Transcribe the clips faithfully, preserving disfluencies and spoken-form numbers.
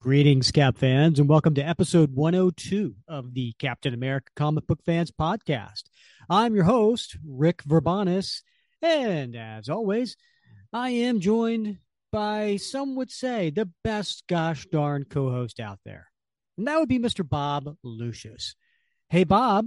Greetings, Cap fans, and welcome to episode one oh two of the Captain America Comic Book Fans Podcast. I'm your host, Rick Verbanis, and as always, I am joined by, some would say, the best gosh darn co-host out there. And that would be Mister Bob Lucius. Hey, Bob.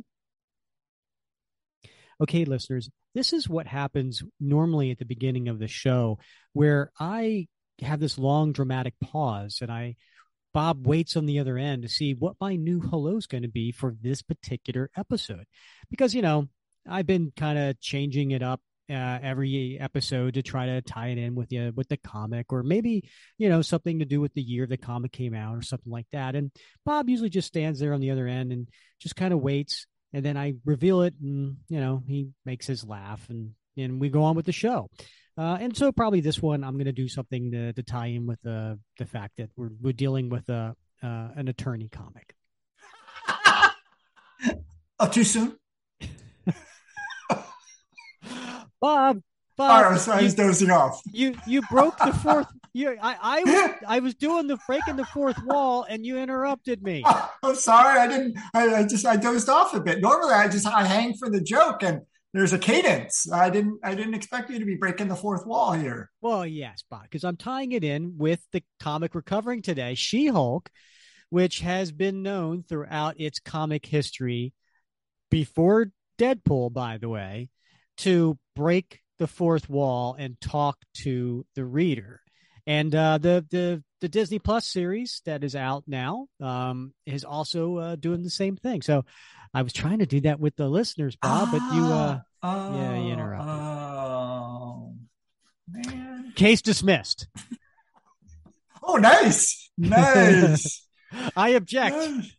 Okay, listeners, this is what happens normally at the beginning of the show, where I have this long dramatic pause and I Bob waits on the other end to see what my new hello is going to be for this particular episode. Because, you know, I've been kind of changing it up uh, every episode to try to tie it in with the, with the comic, or maybe, you know, something to do with the year the comic came out or something like that. And Bob usually just stands there on the other end and just kind of waits. And then I reveal it and, you know, he makes his laugh and, and we go on with the show. Uh, and so probably this one, I'm going to do something to, to tie in with uh, the fact that we're we're dealing with a uh, an attorney comic. Oh, too soon? Bob, Bob, oh, I was, I was you, dozing off. You you broke the fourth. You, I I was I was doing the breaking the fourth wall, and you interrupted me. Oh, I'm sorry, I didn't. I, I just I dozed off a bit. Normally, I just I hang for the joke and. There's a cadence. I didn't. I didn't expect you to be breaking the fourth wall here. Well, yes, Bob, because I'm tying it in with the comic we're covering today, She-Hulk, which has been known throughout its comic history, before Deadpool, by the way, to break the fourth wall and talk to the reader. And uh, the the the Disney Plus series that is out now um, is also uh, doing the same thing. So I was trying to do that with the listeners, Bob, but you uh, oh, yeah, you interrupted. Oh man! Case dismissed. Oh, nice, nice. I object.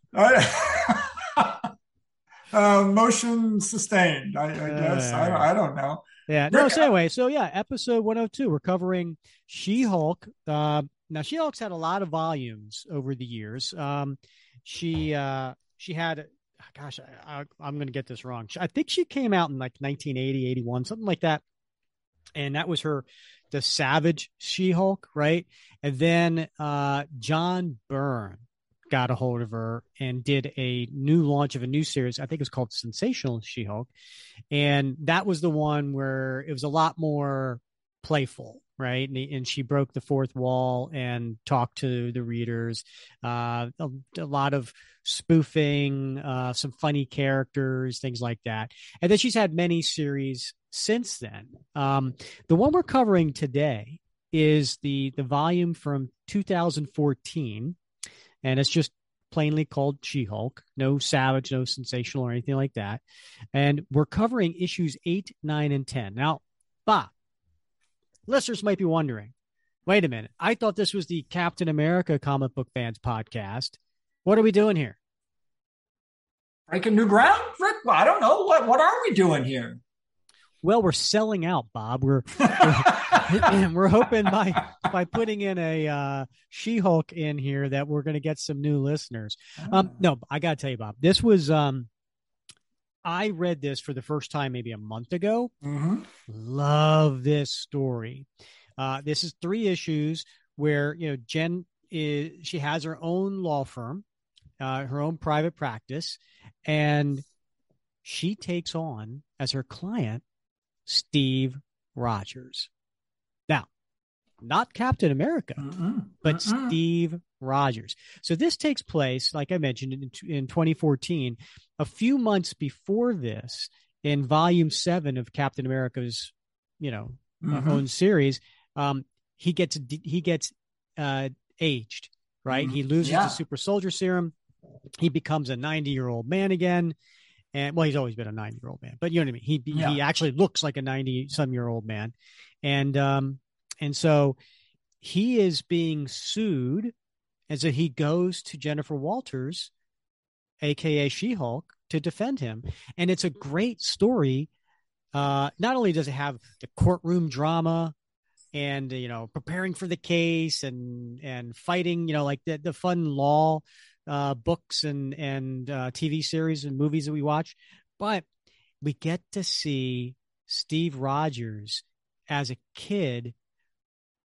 uh, motion sustained. I, I guess uh, I, I don't know. Yeah. No. So anyway, so yeah, episode one oh two. We're covering She-Hulk. Uh, now, She-Hulk's had a lot of volumes over the years. Um, she uh, she had. Gosh, I, I, I'm going to get this wrong. I think she came out in like nineteen eighty, eighty-one, something like that. And that was her, the Savage She-Hulk, right? And then uh, John Byrne got a hold of her and did a new launch of a new series. I think it was called Sensational She-Hulk. And that was the one where it was a lot more playful, right? And, and she broke the fourth wall and talked to the readers. Uh, a, a lot of spoofing, uh, some funny characters, things like that. And then she's had many series since then. Um, the one we're covering today is the the volume from two thousand fourteen, and it's just plainly called She-Hulk. No Savage, no Sensational or anything like that. And we're covering issues eight, nine, and ten. Now, Bob, listeners might be wondering, wait a minute, I thought this was the Captain America Comic Book Fans Podcast. What are we doing here? Breaking new ground, Rick? Well, I don't know. What what are we doing here? Well, we're selling out, Bob. We're we're, we're hoping by by putting in a uh, She-Hulk in here that we're going to get some new listeners. Oh. Um, no, I got to tell you, Bob, this was um, I read this for the first time maybe a month ago. Mm-hmm. Love this story. Uh, this is three issues where, you know, Jen is she has her own law firm, uh, her own private practice, and she takes on as her client Steve Rogers. Now, not Captain America, Mm-mm. but Mm-mm. Steve Rogers. So this takes place, like I mentioned, in, in twenty fourteen, a few months before this, in volume seven of Captain America's, you know, Mm-hmm. own series. Um, he gets he gets uh, aged, right? Mm-hmm. He loses yeah. the super soldier serum. He becomes a ninety-year-old man again. And well, he's always been a ninety-year-old man, but you know what I mean? He yeah. he actually looks like a ninety-some-year-old man. And um, and so he is being sued. And so he goes to Jennifer Walters, a k a. She-Hulk, to defend him. And it's a great story. Uh, not only does it have the courtroom drama and, you know, preparing for the case and and fighting, you know, like the, the fun law uh, books and, and uh, T V series and movies that we watch, but we get to see Steve Rogers as a kid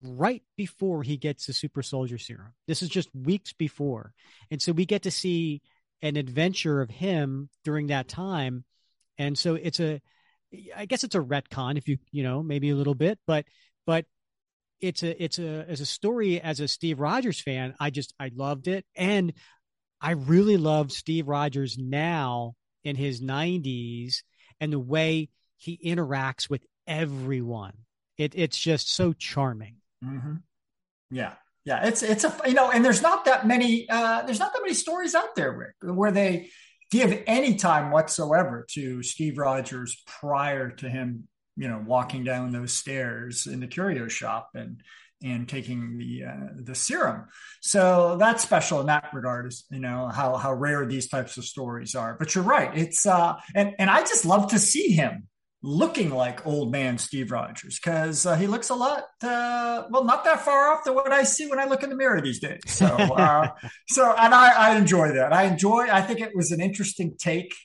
right before he gets the super soldier serum. This is just weeks before. And so we get to see an adventure of him during that time. And so it's a, I guess it's a retcon if you, you know, maybe a little bit, but, but it's a, it's a, as a story, as a Steve Rogers fan, I just, I loved it. And I really loved Steve Rogers now in his nineties and the way he interacts with everyone. It, it's just so charming. Mm-hmm. Yeah. Yeah. It's, it's a, you know, and there's not that many, uh, there's not that many stories out there, Rick, where they give any time whatsoever to Steve Rogers prior to him, you know, walking down those stairs in the curio shop and, and taking the, uh, the serum. So that's special in that regard, is, you know, how, how rare these types of stories are. But you're right. It's, uh, and, and I just love to see him looking like old man Steve Rogers, because uh, he looks a lot, uh, well, not that far off than what I see when I look in the mirror these days. So, uh, so, and I, I enjoy that. I enjoy, I think it was an interesting take.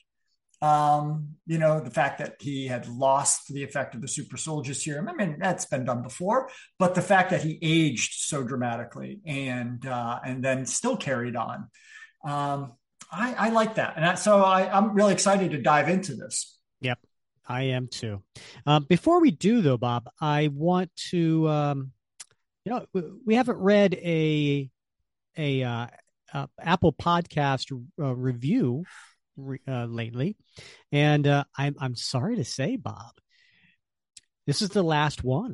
Um, you know, the fact that he had lost the effect of the super soldier serum. I mean, that's been done before, but the fact that he aged so dramatically and, uh, and then still carried on. Um, I, I like that. And I, so I, I'm really excited to dive into this. Yep. I am too. Um, before we do, though, Bob, I want to, um, you know, we haven't read a a, uh, uh, Apple Podcast uh, review re- uh, lately, and uh, I'm I'm sorry to say, Bob, this is the last one.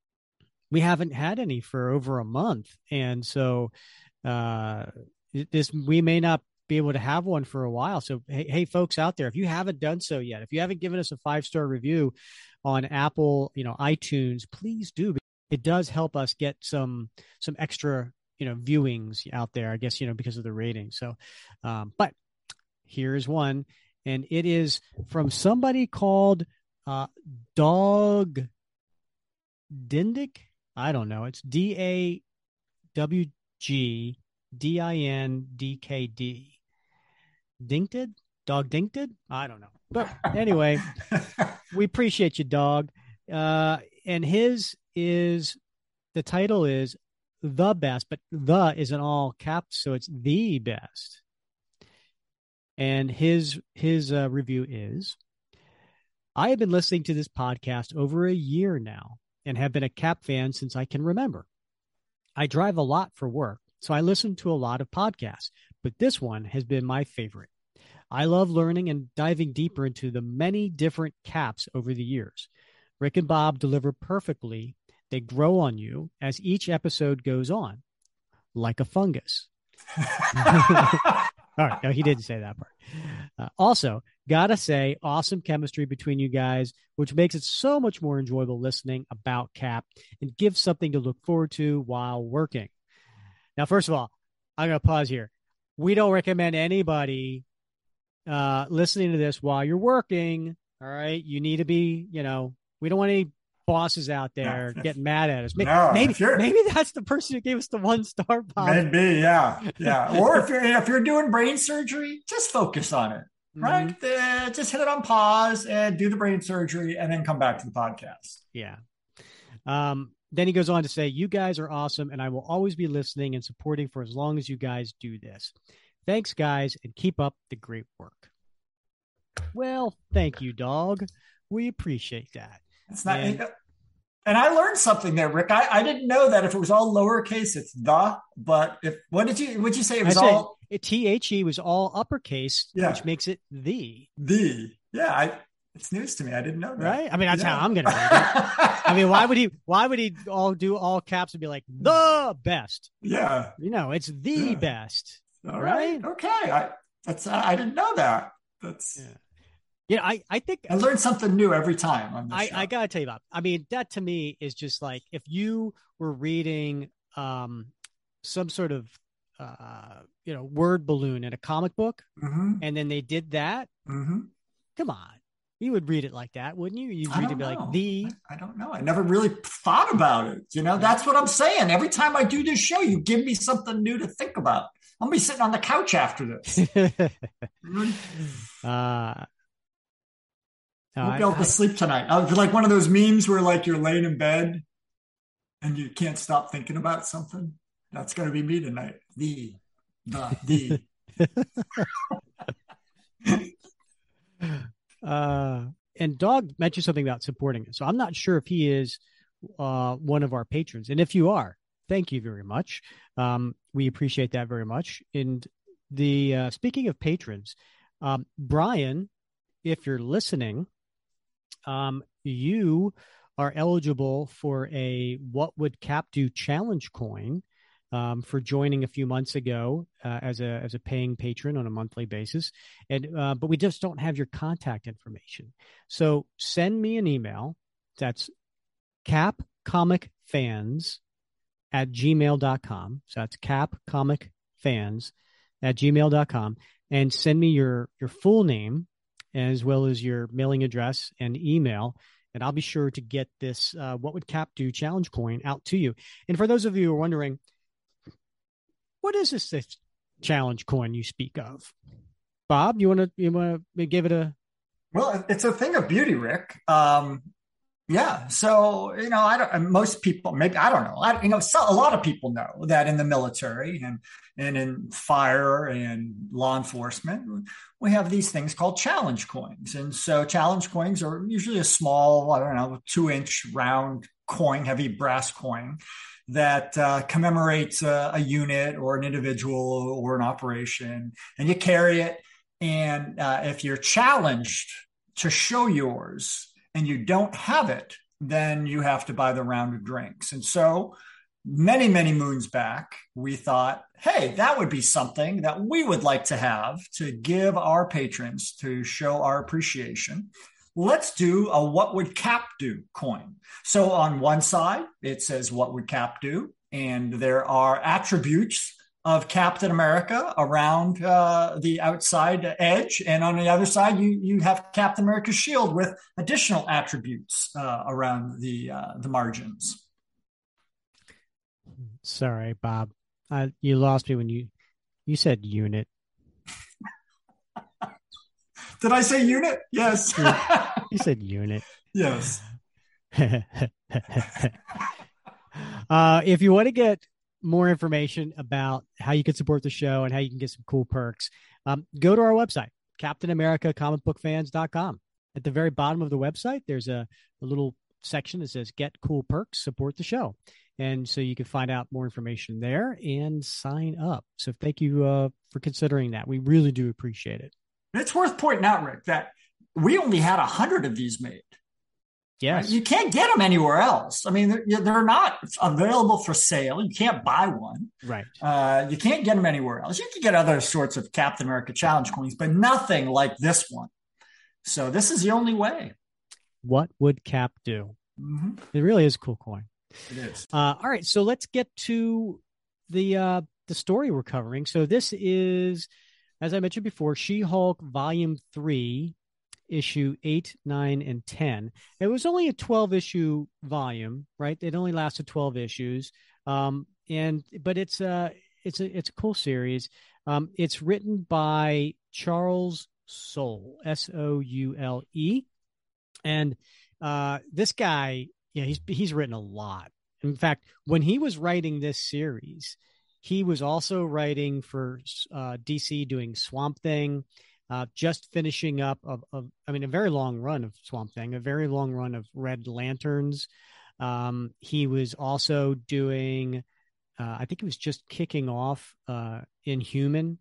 We haven't had any for over a month, and so uh, this we may not be able to have one for a while. So, hey, hey, folks out there, if you haven't done so yet, if you haven't given us a five-star review on Apple, you know, iTunes, please do. It does help us get some, some extra, you know, viewings out there, I guess, you know, because of the rating. So, um, but here's one, and it is from somebody called, uh, Dog Dindick. I don't know. It's D A W G D I N D K D. Dinkted? Dog Dinkted? I don't know. But anyway, we appreciate you, dog. Uh, and his is, the title is The Best, but the is in all caps, so it's the best. And his his uh, review is, I have been listening to this podcast over a year now and have been a Cap fan since I can remember. I drive a lot for work, so I listen to a lot of podcasts, but this one has been my favorite. I love learning and diving deeper into the many different Caps over the years. Rick and Bob deliver perfectly. They grow on you as each episode goes on, like a fungus. All right, no, he didn't say that part. Uh, also, gotta say, awesome chemistry between you guys, which makes it so much more enjoyable listening about Cap and gives something to look forward to while working. Now, first of all, I'm going to pause here. We don't recommend anybody uh, listening to this while you're working. All right. You need to be, you know, we don't want any bosses out there no, getting mad at us. Maybe, no, maybe, maybe that's the person who gave us the one star. Bob. Maybe. Yeah. Yeah. Or if you're, if you're doing brain surgery, just focus on it. Right. Mm-hmm. Uh, just hit it on pause and do the brain surgery and then come back to the podcast. Yeah. Um, Then he goes on to say, you guys are awesome, and I will always be listening and supporting for as long as you guys do this. Thanks, guys, and keep up the great work. Well, thank you, dog. We appreciate that. It's not, and, and I learned something there, Rick. I, I didn't know that if it was all lowercase, it's the, but if, what did you, what'd you say? It was all, T H E was all uppercase, yeah. which makes it the. The, yeah, I, it's news to me. I didn't know that. Right? I mean, that's yeah. how I'm going to read it. I mean, why would he, why would he all do all caps and be like, the best? Yeah. You know, it's the yeah. best. All right. right. Okay. I, that's, uh, I didn't know that. That's, yeah. Yeah, I, I think I learn something new every time on this I, show. I gotta tell you about. I mean, that to me is just like if you were reading um, some sort of uh, you know word balloon in a comic book, mm-hmm. and then they did that. Mm-hmm. Come on, you would read it like that, wouldn't you? You'd read it be like the. I, I don't know. I never really thought about it. You know, that's what I'm saying. Every time I do this show, you give me something new to think about. I'm gonna be sitting on the couch after this. uh I won't be able to sleep tonight. I was like one of those memes where like you're laying in bed and you can't stop thinking about something, that's going to be me tonight. The, the, the. uh, and Dog mentioned something about supporting it. So I'm not sure if he is uh, one of our patrons. And if you are, thank you very much. Um, we appreciate that very much. And the uh, speaking of patrons, um, Brian, if you're listening, um, you are eligible for a What Would Cap Do challenge coin um, for joining a few months ago uh, as a as a paying patron on a monthly basis. And uh, but we just don't have your contact information. So send me an email. That's capcomicfans at gmail dot com. So that's capcomicfans at gmail dot com. And send me your, your full name as well as your mailing address and email. And I'll be sure to get this uh, What Would Cap Do challenge coin out to you. And for those of you who are wondering, what is this, this challenge coin you speak of? Bob, you want to you want to give it a... Well, it's a thing of beauty, Rick. Um, yeah. So, you know, I don't, most people, maybe, I don't know. I, you know, so, a lot of people know that in the military and, and in fire and law enforcement, we have these things called challenge coins. And so challenge coins are usually a small, I don't know, two inch round coin, heavy brass coin that uh, commemorates a, a unit or an individual or an operation, and you carry it. And uh, if you're challenged to show yours and you don't have it, then you have to buy the round of drinks. And so many, many moons back, we thought, hey, that would be something that we would like to have to give our patrons to show our appreciation. Let's do a What Would Cap Do coin. So on one side, it says What Would Cap Do? And there are attributes of Captain America around uh, the outside edge. And on the other side, you, you have Captain America's shield with additional attributes uh, around the, uh, the margins. Sorry, Bob. Uh, you lost me when you, you said unit. Did I say unit? Yes. You said unit. Yes. uh, if you want to get more information about how you can support the show and how you can get some cool perks, um, go to our website, captain america comic book fans dot com. At the very bottom of the website, there's a, a little section that says Get Cool Perks, Support the Show. And so you can find out more information there and sign up. So thank you uh, for considering that. We really do appreciate it. It's worth pointing out, Rick, that we only had a hundred of these made. Yes. You can't get them anywhere else. I mean, they're, they're not available for sale. You can't buy one. Right. Uh, you can't get them anywhere else. You can get other sorts of Captain America challenge coins, but nothing like this one. So this is the only way. What would Cap do? Mm-hmm. It really is a cool coin. It is. Uh, all right. So let's get to the uh, the story we're covering. So this is, as I mentioned before, She-Hulk Volume three, issue eight, nine, and ten. It was only a twelve issue volume, right? It only lasted twelve issues. Um, and but it's a it's a it's a cool series. Um, it's written by Charles Soule, S O U L E, and uh, this guy, yeah, he's he's written a lot. In fact, when he was writing this series, he was also writing for uh, D C, doing Swamp Thing. Uh, just finishing up of, of, I mean, a very long run of Swamp Thing, a very long run of Red Lanterns. Um, he was also doing, uh, I think he was just kicking off uh, Inhuman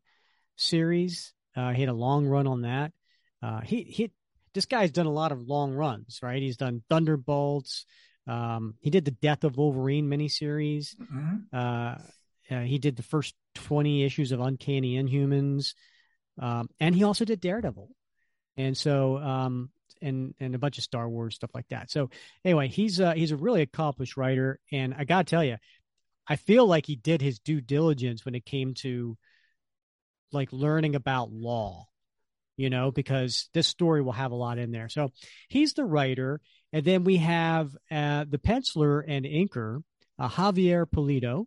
series. Uh, he had a long run on that. Uh, he he, this guy's done a lot of long runs, right? He's done Thunderbolts. Um, he did the Death of Wolverine miniseries. Mm-hmm. Uh, uh, he did the first twenty issues of Uncanny Inhumans. Um, and he also did Daredevil. And so, um, and, and a bunch of Star Wars stuff like that. So anyway, he's uh, he's a really accomplished writer. And I got to tell you, I feel like he did his due diligence when it came to like learning about law, you know, because this story will have a lot in there. So he's the writer. And then we have uh, the penciler and inker, uh, Javier Pulido.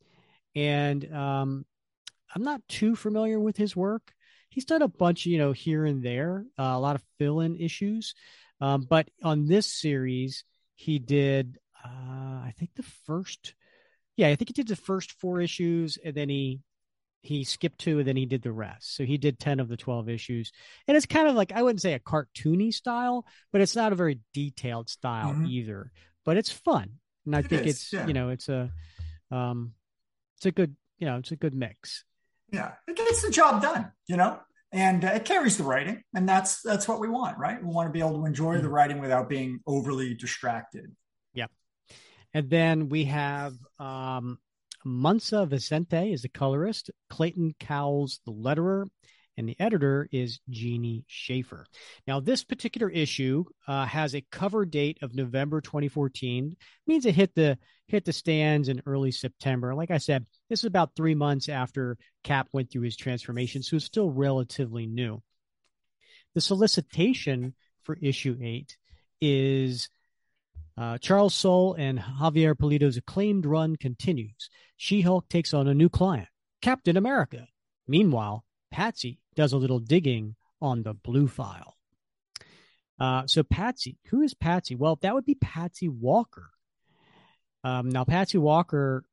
And um, I'm not too familiar with his work. He's done a bunch, you know, here and there, uh, a lot of fill-in issues. Um, but on this series, he did, uh, I think the first, yeah, I think he did the first four issues, and then he he skipped two, and then he did the rest. So he did ten of the twelve issues, and it's kind of like, I wouldn't say a cartoony style, but it's not a very detailed style mm-hmm. either. But it's fun, and I it think is, it's yeah. you know it's a um it's a good you know it's a good mix. Yeah, it gets the job done, you know, and uh, it carries the writing, and that's that's what we want, right? We want to be able to enjoy the writing without being overly distracted. Yeah, and then we have um, Munsa Vicente is the colorist, Clayton Cowles the letterer, and the editor is Jeannie Schaefer. Now, this particular issue uh, has a cover date of November twenty fourteen. It means it hit the hit the stands in early September. Like I said, this is about three months after Cap went through his transformation, so it's still relatively new. The solicitation for issue eight is uh, Charles Soule and Javier Pulido's acclaimed run continues. She-Hulk takes on a new client, Captain America. Meanwhile, Patsy does a little digging on the Blue File. Uh, so Patsy, who is Patsy? Well, that would be Patsy Walker. Um, now, Patsy Walker,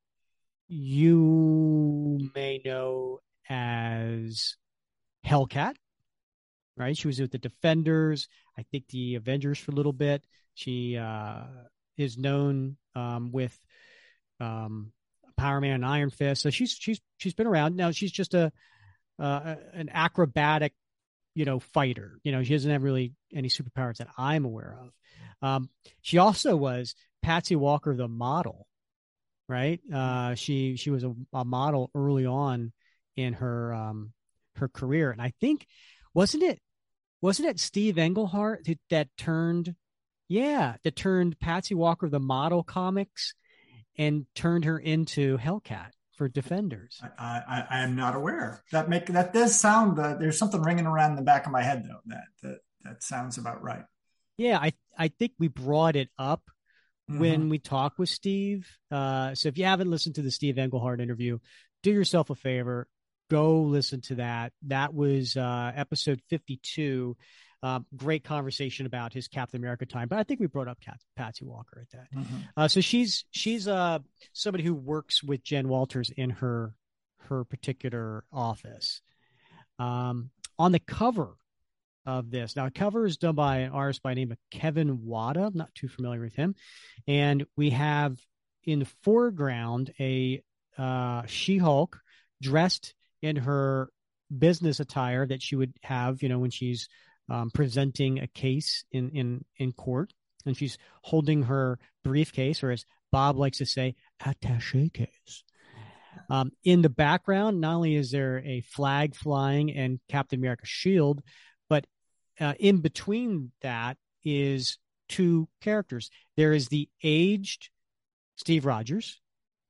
you may know as Hellcat, right? She was with the Defenders, I think the Avengers for a little bit. She uh, is known um, with um, Power Man and Iron Fist. So she's she's she's been around. Now she's just a uh, an acrobatic, you know, fighter. You know, she doesn't have really any superpowers that I'm aware of. Um, she also was Patsy Walker, the model, right? Uh, she she was a, a model early on in her um, her career, and I think wasn't it wasn't it Steve Englehart that, that turned, yeah, that turned Patsy Walker, the model comics, and turned her into Hellcat for Defenders. I, I, I am not aware. That make that does sound. Uh, there's something ringing around in the back of my head though. That that that sounds about right. Yeah, I I think we brought it up mm-hmm. when we talked with Steve. Uh, so if you haven't listened to the Steve Englehart interview, do yourself a favor, go listen to that. That was uh, episode fifty-two. Uh, great conversation about his Captain America time, but I think we brought up Kat, Patsy Walker at that. Mm-hmm. Uh, so she's she's uh, somebody who works with Jen Walters in her her particular office. Um, on the cover of this, now the cover is done by an artist by the name of Kevin Wada. I'm not too familiar with him, and we have in the foreground a uh, She-Hulk dressed in her business attire that she would have, you know, when she's Um, presenting a case in, in, in court, and she's holding her briefcase, or as Bob likes to say, attaché case. Um, in the background, not only is there a flag flying and Captain America's shield, but uh, in between that is two characters. There is the aged Steve Rogers,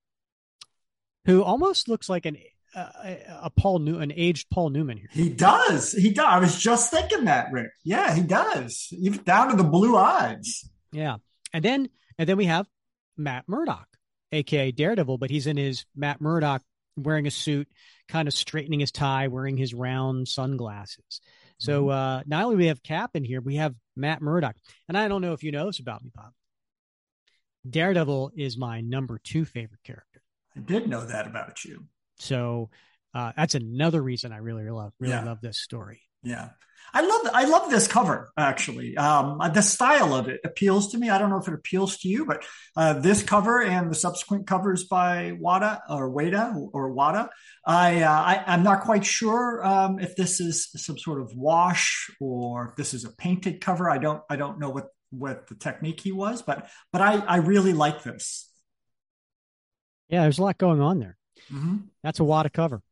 who almost looks like an Uh, a Paul New, an aged Paul Newman here. He does. He does. I was just thinking that, Rick. Yeah, he does. Even down to the blue eyes. Yeah, and then and then we have Matt Murdock, aka Daredevil, but he's in his Matt Murdock wearing a suit, kind of straightening his tie, wearing his round sunglasses. So mm-hmm. uh, not only do we have Cap in here, we have Matt Murdock, and I don't know if you know this about me, Bob. Daredevil is my number two favorite character. I did know that about you. So uh, that's another reason I really love, really yeah. love this story. Yeah, I love, I love this cover actually. Um, the style of it appeals to me. I don't know if it appeals to you, but uh, this cover and the subsequent covers by Wada or Wada or Wada, I, uh, I I'm not quite sure um, if this is some sort of wash or if this is a painted cover. I don't, I don't know what what the technique he was, but but I I really like this. Yeah, there's a lot going on there. Mm-hmm. That's a Wada cover.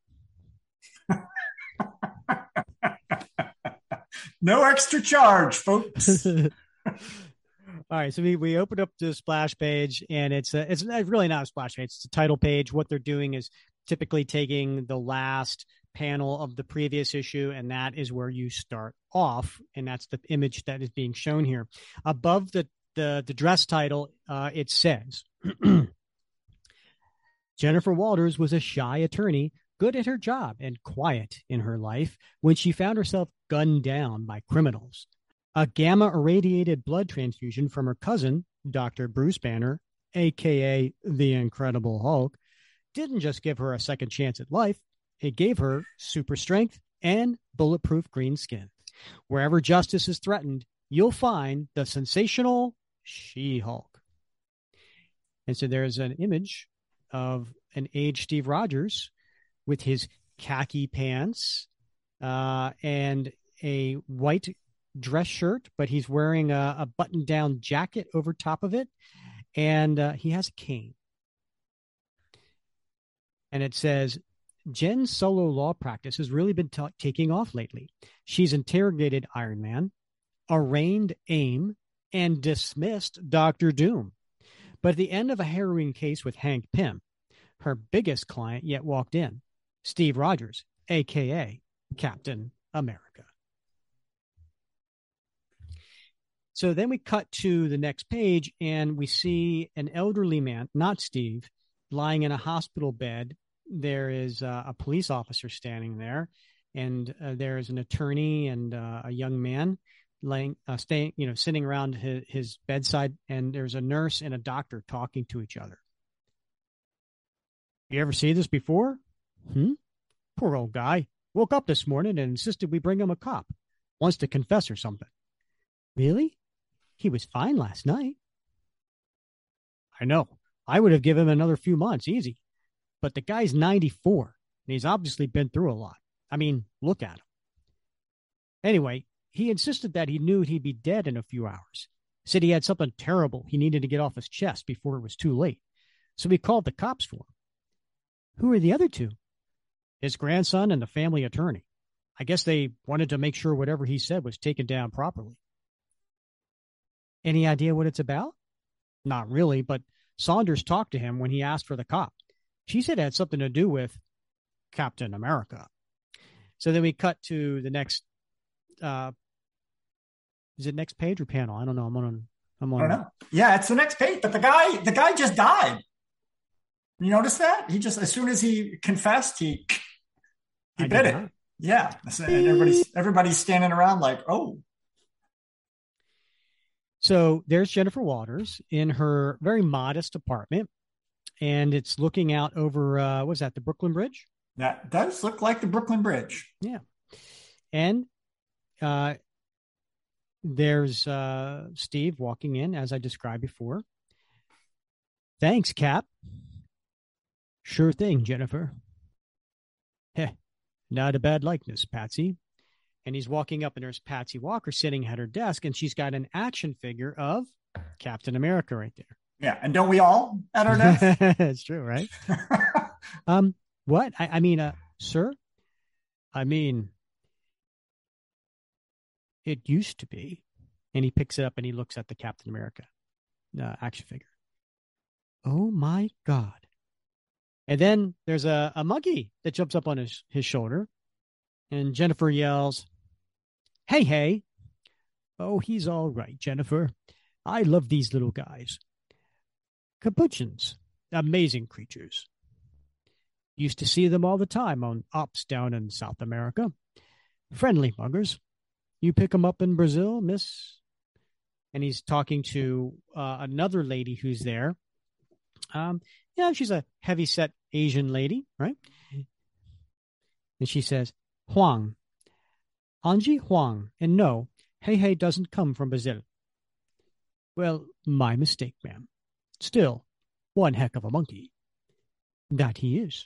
No extra charge, folks. All right, so we, we opened up the splash page, and it's a, it's really not a splash page. It's a title page. What they're doing is typically taking the last panel of the previous issue, and that is where you start off, and that's the image that is being shown here. Above the the, the dress title, uh, it says. Jennifer Walters was a shy attorney, good at her job and quiet in her life when she found herself gunned down by criminals. A gamma-irradiated blood transfusion from her cousin, Doctor Bruce Banner, aka the Incredible Hulk, didn't just give her a second chance at life, it gave her super strength and bulletproof green skin. Wherever justice is threatened, you'll find the sensational She-Hulk. And so there's an image of an aged Steve Rogers with his khaki pants uh, and a white dress shirt, but he's wearing a, a button-down jacket over top of it, and uh, he has a cane. And it says, Jen's solo law practice has really been t- taking off lately. She's interrogated Iron Man, arraigned AIM, and dismissed Doctor Doom. But at the end of a harrowing case with Hank Pym, her biggest client yet walked in, Steve Rogers, a k a. Captain America. So then we cut to the next page, and we see an elderly man, not Steve, lying in a hospital bed. There is uh, a police officer standing there, and uh, there is an attorney and uh, a young man laying, uh, staying, you know, sitting around his, his bedside, and there's a nurse and a doctor talking to each other. You ever see this before? Hmm? Poor old guy. Woke up this morning and insisted we bring him a cop. Wants to confess or something. Really? He was fine last night. I know. I would have given him another few months, easy. But the guy's ninety-four, and he's obviously been through a lot. I mean, look at him. Anyway, he insisted that he knew he'd be dead in a few hours. Said he had something terrible he needed to get off his chest before it was too late. So we called the cops for him. Who are the other two? His grandson and the family attorney. I guess they wanted to make sure whatever he said was taken down properly. Any idea what it's about? Not really, but Saunders talked to him when he asked for the cop. She said it had something to do with Captain America. So then we cut to the next, uh, is it next page or panel? I don't know. I'm on, I'm on. I don't know. Yeah, it's the next page, but the guy, the guy just died. You notice that? He just, as soon as he confessed, he, he bit it. Not. Yeah. And everybody's, everybody's standing around like, oh. So there's Jennifer Walters in her very modest apartment, and it's looking out over, uh, what's that, the Brooklyn Bridge? That does look like the Brooklyn Bridge. Yeah. And uh, there's uh, Steve walking in, as I described before. Thanks, Cap. Sure thing, Jennifer. Heh, not a bad likeness, Patsy. And he's walking up, and there's Patsy Walker sitting at her desk, and she's got an action figure of Captain America right there. Yeah, and don't we all at our desk? It's true, right? um, what? I, I mean, uh, sir? I mean, it used to be. And he picks it up and he looks at the Captain America uh, action figure. Oh my God. And then there's a, a monkey that jumps up on his, his shoulder. And Jennifer yells, hey, hey. Oh, he's all right, Jennifer. I love these little guys. Capuchins, amazing creatures. Used to see them all the time on ops down in South America. Friendly muggers. You pick them up in Brazil, miss? And he's talking to uh, another lady who's there. Um, yeah, she's a heavy-set Asian lady, right? And she says, Huang. Angie Huang. And no, Hey Hey doesn't come from Brazil. Well, my mistake, ma'am. Still, one heck of a monkey. That he is.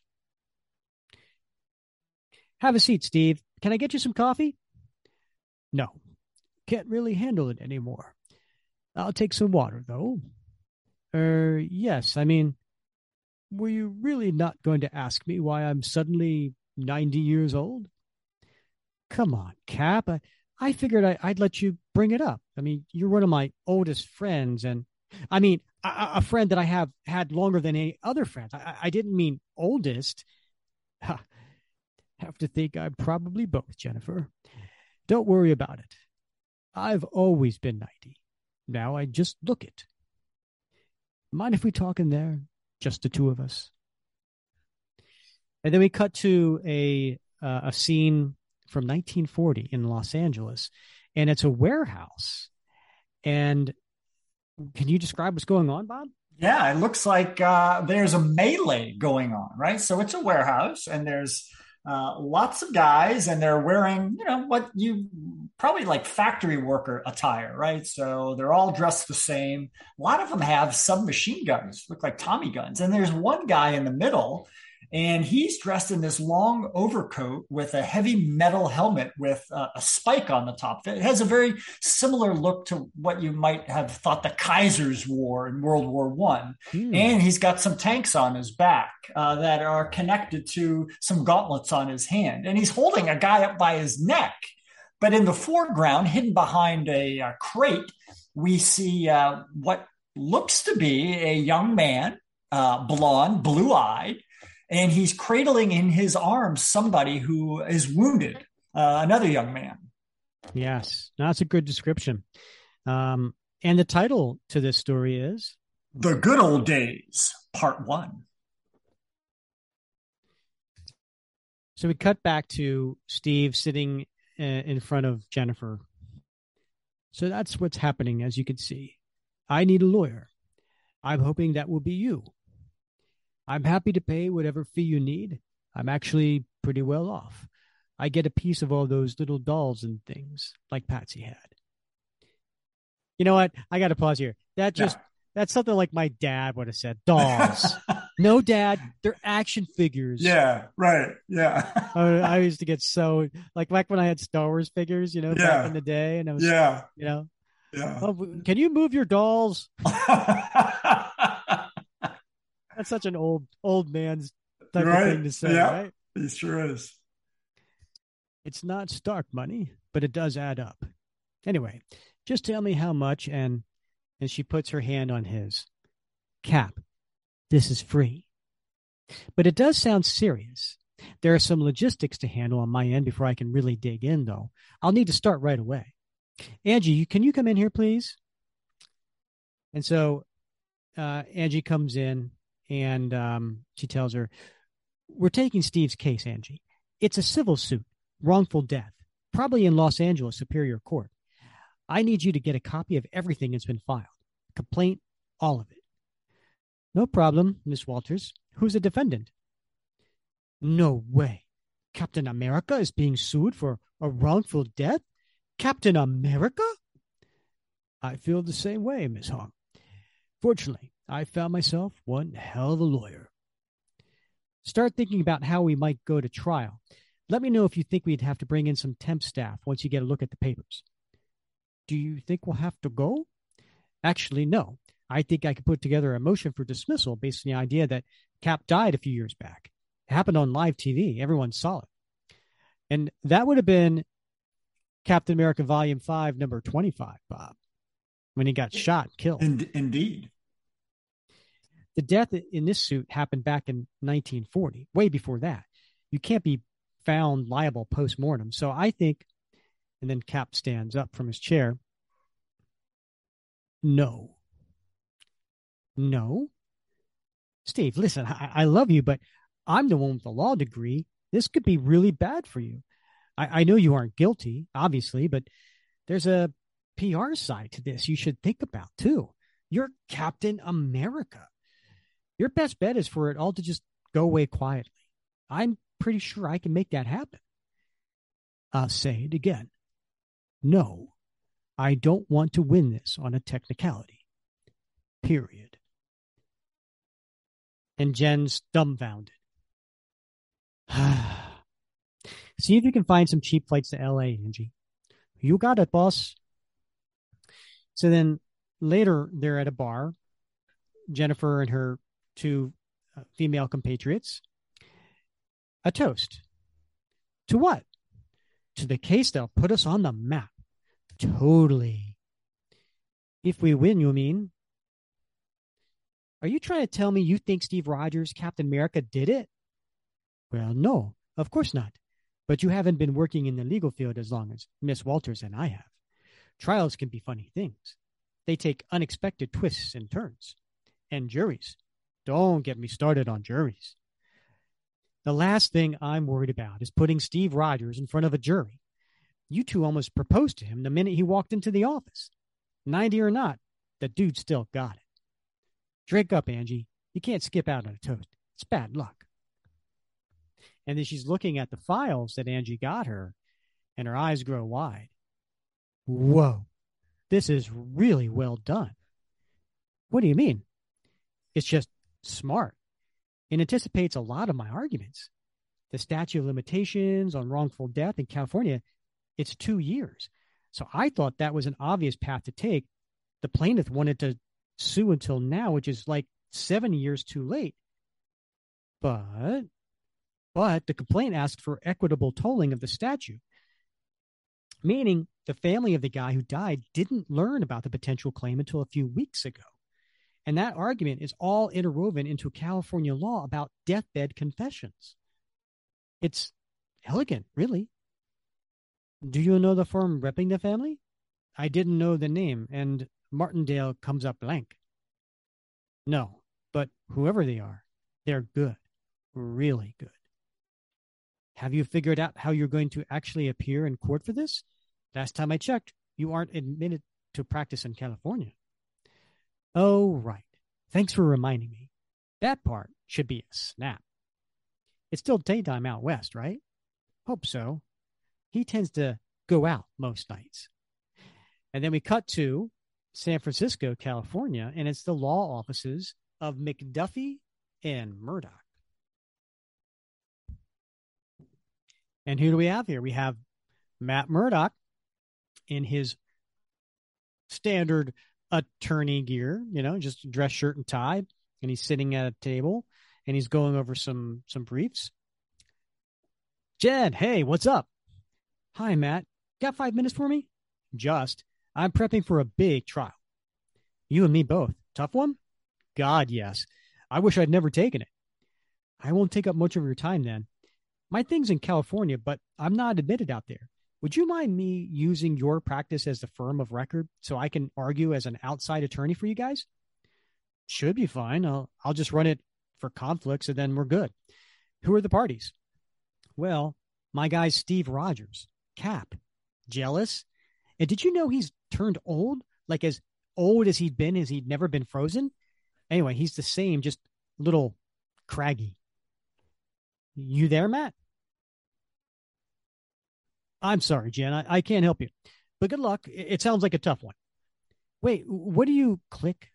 Have a seat, Steve. Can I get you some coffee? No, can't really handle it anymore. I'll take some water, though. Er, yes, I mean, were you really not going to ask me why I'm suddenly ninety years old? Come on, Cap. I, I figured I, I'd let you bring it up. I mean, you're one of my oldest friends, and I mean, a, a friend that I have had longer than any other friends. I, I didn't mean oldest. Ha, have to think I'm probably both, Jennifer. Don't worry about it. I've always been ninety. Now I just look it. Mind if we talk in there? Just the two of us. And then we cut to a uh, a scene from nineteen forty in Los Angeles, and it's a warehouse. And can you describe what's going on, Bob? Yeah, it looks like uh, there's a melee going on, right? So it's a warehouse, and there's uh, lots of guys, and they're wearing, you know, what you probably like factory worker attire, right? So they're all dressed the same. A lot of them have submachine guns, look like Tommy guns. And there's one guy in the middle, and he's dressed in this long overcoat with a heavy metal helmet with uh, a spike on the top. It has a very similar look to what you might have thought the Kaisers wore in World War One. Hmm. And he's got some tanks on his back uh, that are connected to some gauntlets on his hand. And he's holding a guy up by his neck. But in the foreground, hidden behind a, a crate, we see uh, what looks to be a young man, uh, blonde, blue eyed, and he's cradling in his arms somebody who is wounded, uh, another young man. Yes, that's a good description. Um, and the title to this story is The Good Old Days, Part One. so we cut back to Steve sitting uh, in front of Jennifer. So that's what's happening, as you can see. I need a lawyer. I'm hoping that will be you. I'm happy to pay whatever fee you need. I'm actually pretty well off. I get a piece of all those little dolls and things like Patsy had. You know what? I got to pause here. That just, Yeah. that's something like my dad would have said. Dolls. No, Dad, they're action figures. Yeah, right. Yeah. I, I used to get so, like back when I had Star Wars figures, you know, Yeah. back in the day. And I was, Yeah. you know, Yeah. oh, can you move your dolls? That's such an old, old man's type Right. of thing to say, Yeah. right? He sure is. It's not Stark money, but it does add up. Anyway, just tell me how much, and and she puts her hand on his. Cap, this is free. But it does sound serious. There are some logistics to handle on my end before I can really dig in, though. I'll need to start right away. Angie, can you come in here, please? And so uh, Angie comes in, and um, she tells her, we're taking Steve's case, Angie. It's a civil suit, wrongful death, probably in Los Angeles Superior Court. I need you to get a copy of everything that's been filed. Complaint, all of it. No problem, Miss Walters. Who's the defendant? No way. Captain America is being sued for a wrongful death? Captain America? I feel the same way, Miss Hong. Fortunately, I found myself one hell of a lawyer. Start thinking about how we might go to trial. Let me know if you think we'd have to bring in some temp staff once you get a look at the papers. Do you think we'll have to go? Actually, no. I think I could put together a motion for dismissal based on the idea that Cap died a few years back. It happened on live T V. Everyone saw it. And that would have been Captain America Volume five, number twenty-five, Bob, when he got shot, killed. In- indeed. The death in this suit happened back in nineteen forty, way before that. You can't be found liable post-mortem. So I think, and then Cap stands up from his chair. No. No. Steve, listen, I, I love you, but I'm the one with the law degree. This could be really bad for you. I, I know you aren't guilty, obviously, but there's a P R side to this you should think about, too. You're Captain America. Your best bet is for it all to just go away quietly. I'm pretty sure I can make that happen. I'll say it again. No, I don't want to win this on a technicality. Period. And Jen's dumbfounded. See if you can find some cheap flights to L A, Angie. You got it, boss. So then later they're at a bar. Jennifer and her two uh, female compatriots. A toast. To what? To the case that'll put us on the map. Totally. If we win, you mean? Are you trying to tell me you think Steve Rogers, Captain America, did it? Well, no, of course not. But you haven't been working in the legal field as long as Miss Walters and I have. Trials can be funny things. They take unexpected twists and turns. And juries. Don't get me started on juries. The last thing I'm worried about is putting Steve Rogers in front of a jury. You two almost proposed to him the minute he walked into the office. ninety or not, the dude still got it. Drink up, Angie. You can't skip out on a toast. It's bad luck. And then she's looking at the files that Angie got her, and her eyes grow wide. Whoa, this is really well done. What do you mean? It's just smart. It anticipates a lot of my arguments. The statute of limitations on wrongful death in California, it's two years. So I thought that was an obvious path to take. The plaintiff wanted to sue until now, which is like seven years too late. But, but the complaint asked for equitable tolling of the statute, meaning the family of the guy who died didn't learn about the potential claim until a few weeks ago. And that argument is all interwoven into California law about deathbed confessions. It's elegant, really. Do you know the firm repping the family? I didn't know the name, and Martindale comes up blank. No, but whoever they are, they're good, really good. Have you figured out how you're going to actually appear in court for this? Last time I checked, you aren't admitted to practice in California. Oh, right. Thanks for reminding me. That part should be a snap. It's still daytime out west, right? Hope so. He tends to go out most nights. And then we cut to San Francisco, California, and it's the law offices of McDuffie and Murdoch. And who do we have here? We have Matt Murdoch in his standard attorney gear, you know, just dress shirt and tie, and he's sitting at a table and he's going over some some briefs. Jed, hey, what's up? Hi, Matt. Got five minutes for me? Just. I'm prepping for a big trial. You and me both. Tough one? God, yes. I wish I'd never taken it. I won't take up much of your time then. My thing's in California, but I'm not admitted out there. Would you mind me using your practice as the firm of record so I can argue as an outside attorney for you guys? Should be fine. I'll, I'll just run it for conflicts and then we're good. Who are the parties? Well, my guy Steve Rogers, Cap. Jealous? And did you know he's turned old? Like as old as he'd been as he'd never been frozen? Anyway, he's the same, just a little craggy. You there, Matt? I'm sorry, Jen. I, I can't help you. But good luck. It, it sounds like a tough one. Wait, what do you click?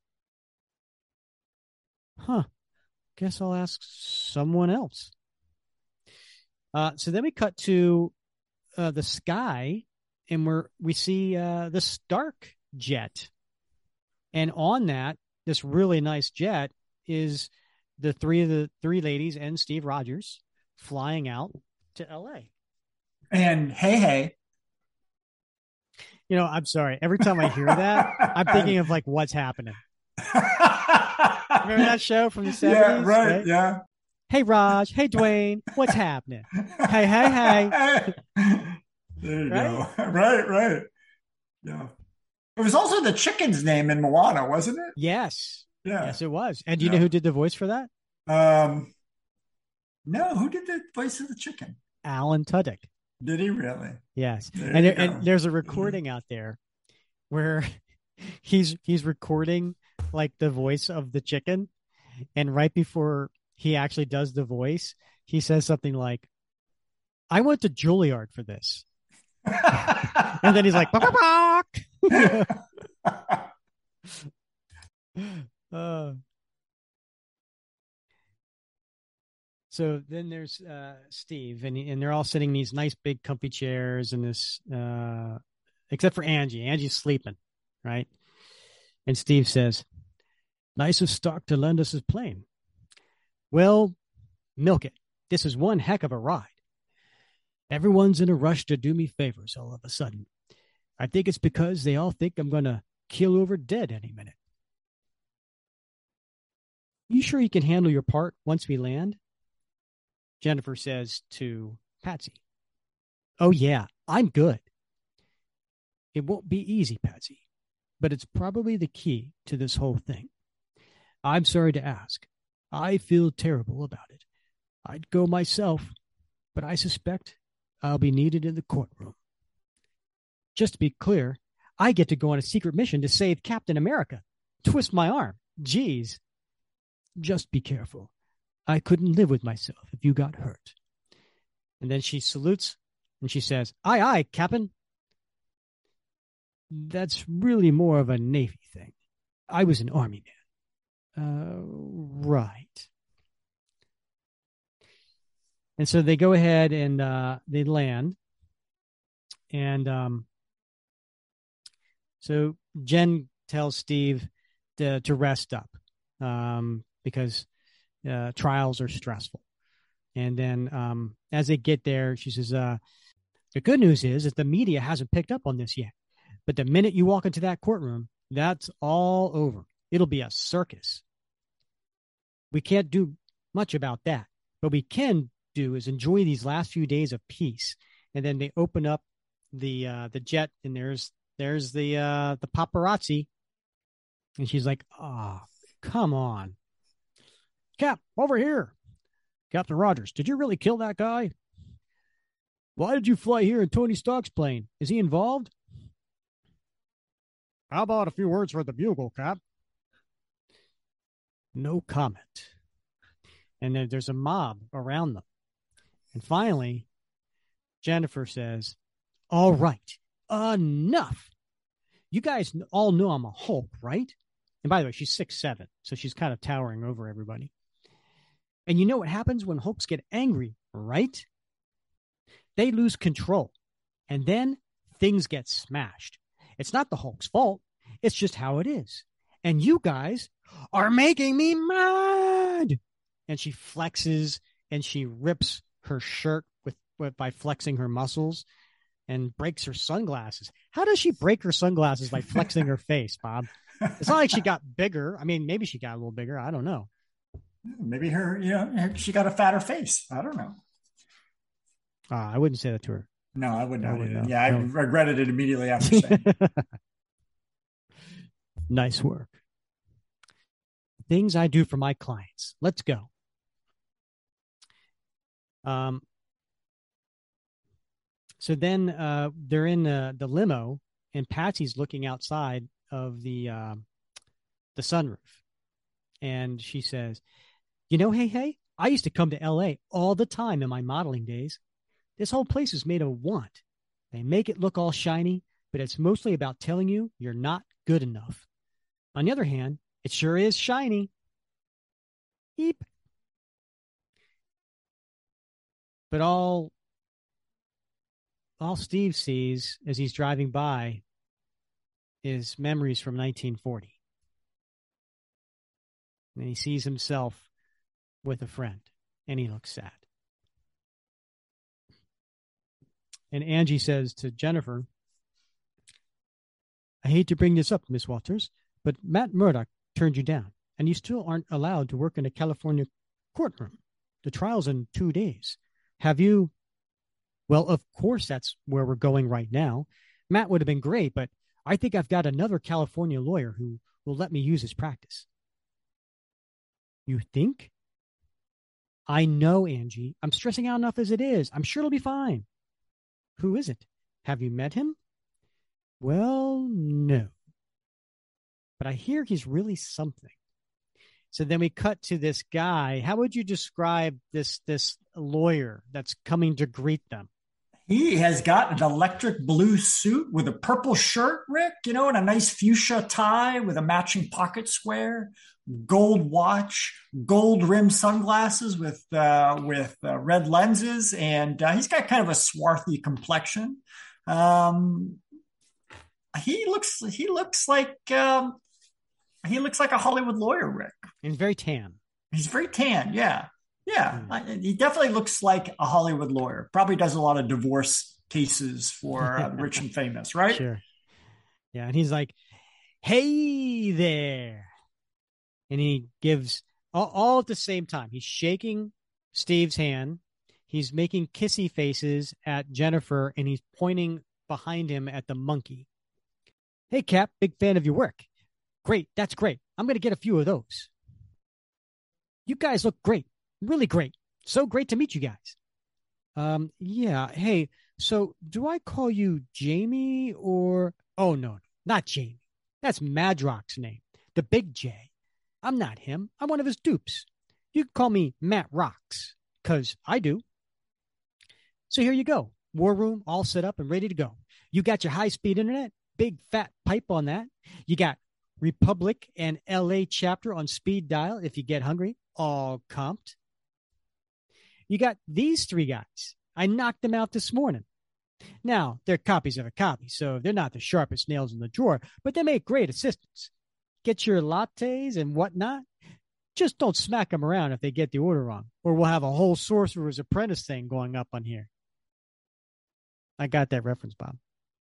Huh. Guess I'll ask someone else. Uh, so then we cut to uh, the sky, and we're we see uh, the Stark jet. And on that, this really nice jet is the three of the three ladies and Steve Rogers flying out to L A. And hey, hey. You know, I'm sorry. Every time I hear that, I'm thinking of like what's happening. Remember that show from the seventies? Yeah, right, right? Yeah. Hey, Raj. Hey, Dwayne. What's happening? Hey, hey, hey. There you right? go. Right, right. Yeah. It was also the chicken's name in Moana, wasn't it? Yes. Yeah. Yes, it was. And do you yeah. know who did the voice for that? Um, no, who did the voice of the chicken? Alan Tudyk. Did he really? Yes. There and, there, and there's a recording out there where he's he's recording like the voice of the chicken, and right before he actually does the voice, he says something like, "I went to Juilliard for this." And then he's like, "Bok, bok, bok." uh, So then there's uh, Steve, and and they're all sitting in these nice big comfy chairs, and this, uh, except for Angie. Angie's sleeping, right? And Steve says, "Nice of Stark to lend us his plane. Well, milk it. This is one heck of a ride. Everyone's in a rush to do me favors all of a sudden. I think it's because they all think I'm going to keel over dead any minute. You sure you can handle your part once we land?" Jennifer says to Patsy, "Oh, yeah, I'm good. It won't be easy, Patsy, but it's probably the key to this whole thing. I'm sorry to ask. I feel terrible about it. I'd go myself, but I suspect I'll be needed in the courtroom. Just to be clear, I get to go on a secret mission to save Captain America. Twist my arm. Geez, just be careful. I couldn't live with myself if you got hurt. And then she salutes and she says, aye, aye, Captain. That's really more of a Navy thing. I was an Army man. Uh, right. And so they go ahead and uh, they land. And um, so Jen tells Steve to, to rest up um, because uh, trials are stressful. And then um, as they get there, she says, uh, the good news is that the media hasn't picked up on this yet. But the minute you walk into that courtroom, that's all over. It'll be a circus. We can't do much about that. But we can do is enjoy these last few days of peace. And then they open up the uh, the jet, and there's there's the uh, the paparazzi. And she's like, oh, come on. Cap, over here. Captain Rogers, did you really kill that guy? Why did you fly here in Tony Stark's plane? Is he involved? How about a few words for the bugle, Cap? No comment. And then there's a mob around them. And finally, Jennifer says, all right, enough. You guys all know I'm a Hulk, right? And by the way, she's six seven, so she's kind of towering over everybody. And you know what happens when Hulks get angry, right? They lose control. And then things get smashed. It's not the Hulk's fault. It's just how it is. And you guys are making me mad. And she flexes and she rips her shirt with, with by flexing her muscles and breaks her sunglasses. How does she break her sunglasses by flexing her face, Bob? It's not like she got bigger. I mean, maybe she got a little bigger. I don't know. Maybe her, you know, she got a fatter face. I don't know. Uh, I wouldn't say that to her. No, I would not. I would not. Yeah, I No. regretted it immediately after saying it. Nice work. Things I do for my clients. Let's go. Um. So then uh, they're in the, the limo, and Patsy's looking outside of the uh, the sunroof, and she says, "You know, hey, hey, I used to come to L A all the time in my modeling days. This whole place is made of want. They make it look all shiny, but it's mostly about telling you you're not good enough. On the other hand, it sure is shiny. Eep. But all, all Steve sees as he's driving by is memories from nineteen forty. And he sees himself with a friend, and he looks sad. And Angie says to Jennifer, I hate to bring this up, Miss Walters, but Matt Murdock turned you down, and you still aren't allowed to work in a California courtroom. The trial's in two days. Have you? Well, of course, that's where we're going right now. Matt would have been great, but I think I've got another California lawyer who will let me use his practice. You think? I know, Angie. I'm stressing out enough as it is. I'm sure it'll be fine. Who is it? Have you met him? Well, no. But I hear he's really something. So then we cut to this guy. How would you describe this this lawyer that's coming to greet them? He has got an electric blue suit with a purple shirt, Rick, you know, and a nice fuchsia tie with a matching pocket square, gold watch, gold rimmed sunglasses with uh, with uh, red lenses, and uh, he's got kind of a swarthy complexion. Um, he looks he looks like um, he looks like a Hollywood lawyer, Rick. And very tan. He's very tan, yeah. Yeah, Hmm. I, he definitely looks like a Hollywood lawyer. Probably does a lot of divorce cases for uh, the rich and famous, right? Sure. Yeah, and he's like, hey there. And he gives, all, all at the same time, he's shaking Steve's hand. He's making kissy faces at Jennifer, and he's pointing behind him at the monkey. Hey, Cap, big fan of your work. Great, that's great. I'm going to get a few of those. You guys look great. Really great. So great to meet you guys. Um, yeah. Hey, so do I call you Jamie or, oh, no, not Jamie. That's Madrox's name, the big J. I'm not him. I'm one of his dupes. You can call me Matt Rocks, because I do. So here you go. War room all set up and ready to go. You got your high-speed internet, big fat pipe on that. You got Republic and L A chapter on speed dial if you get hungry, all comped. You got these three guys. I knocked them out this morning. Now, they're copies of a copy, so they're not the sharpest nails in the drawer, but they make great assistants. Get your lattes and whatnot. Just don't smack them around if they get the order wrong, or we'll have a whole Sorcerer's Apprentice thing going up on here. I got that reference, Bob.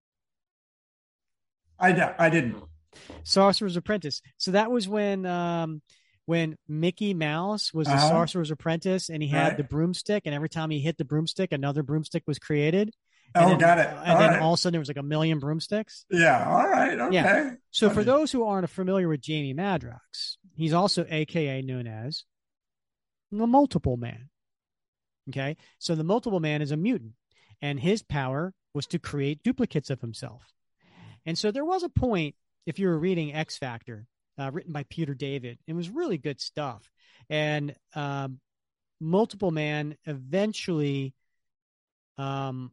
I, I didn't. Sorcerer's Apprentice. So that was when um, when Mickey Mouse was Uh-huh. a Sorcerer's Apprentice, and he had Right. the broomstick, and every time he hit the broomstick, another broomstick was created. Oh, And then, got it. And All then right. all of a sudden there was like a million broomsticks. Yeah. All right. Okay. Yeah. So for Okay. those who aren't familiar with Jamie Madrox, he's also A K A known as the Multiple Man. Okay. So the Multiple Man is a mutant, and his power was to create duplicates of himself. And so there was a point, if you were reading X Factor, uh, written by Peter David, it was really good stuff. And um, Multiple Man eventually um,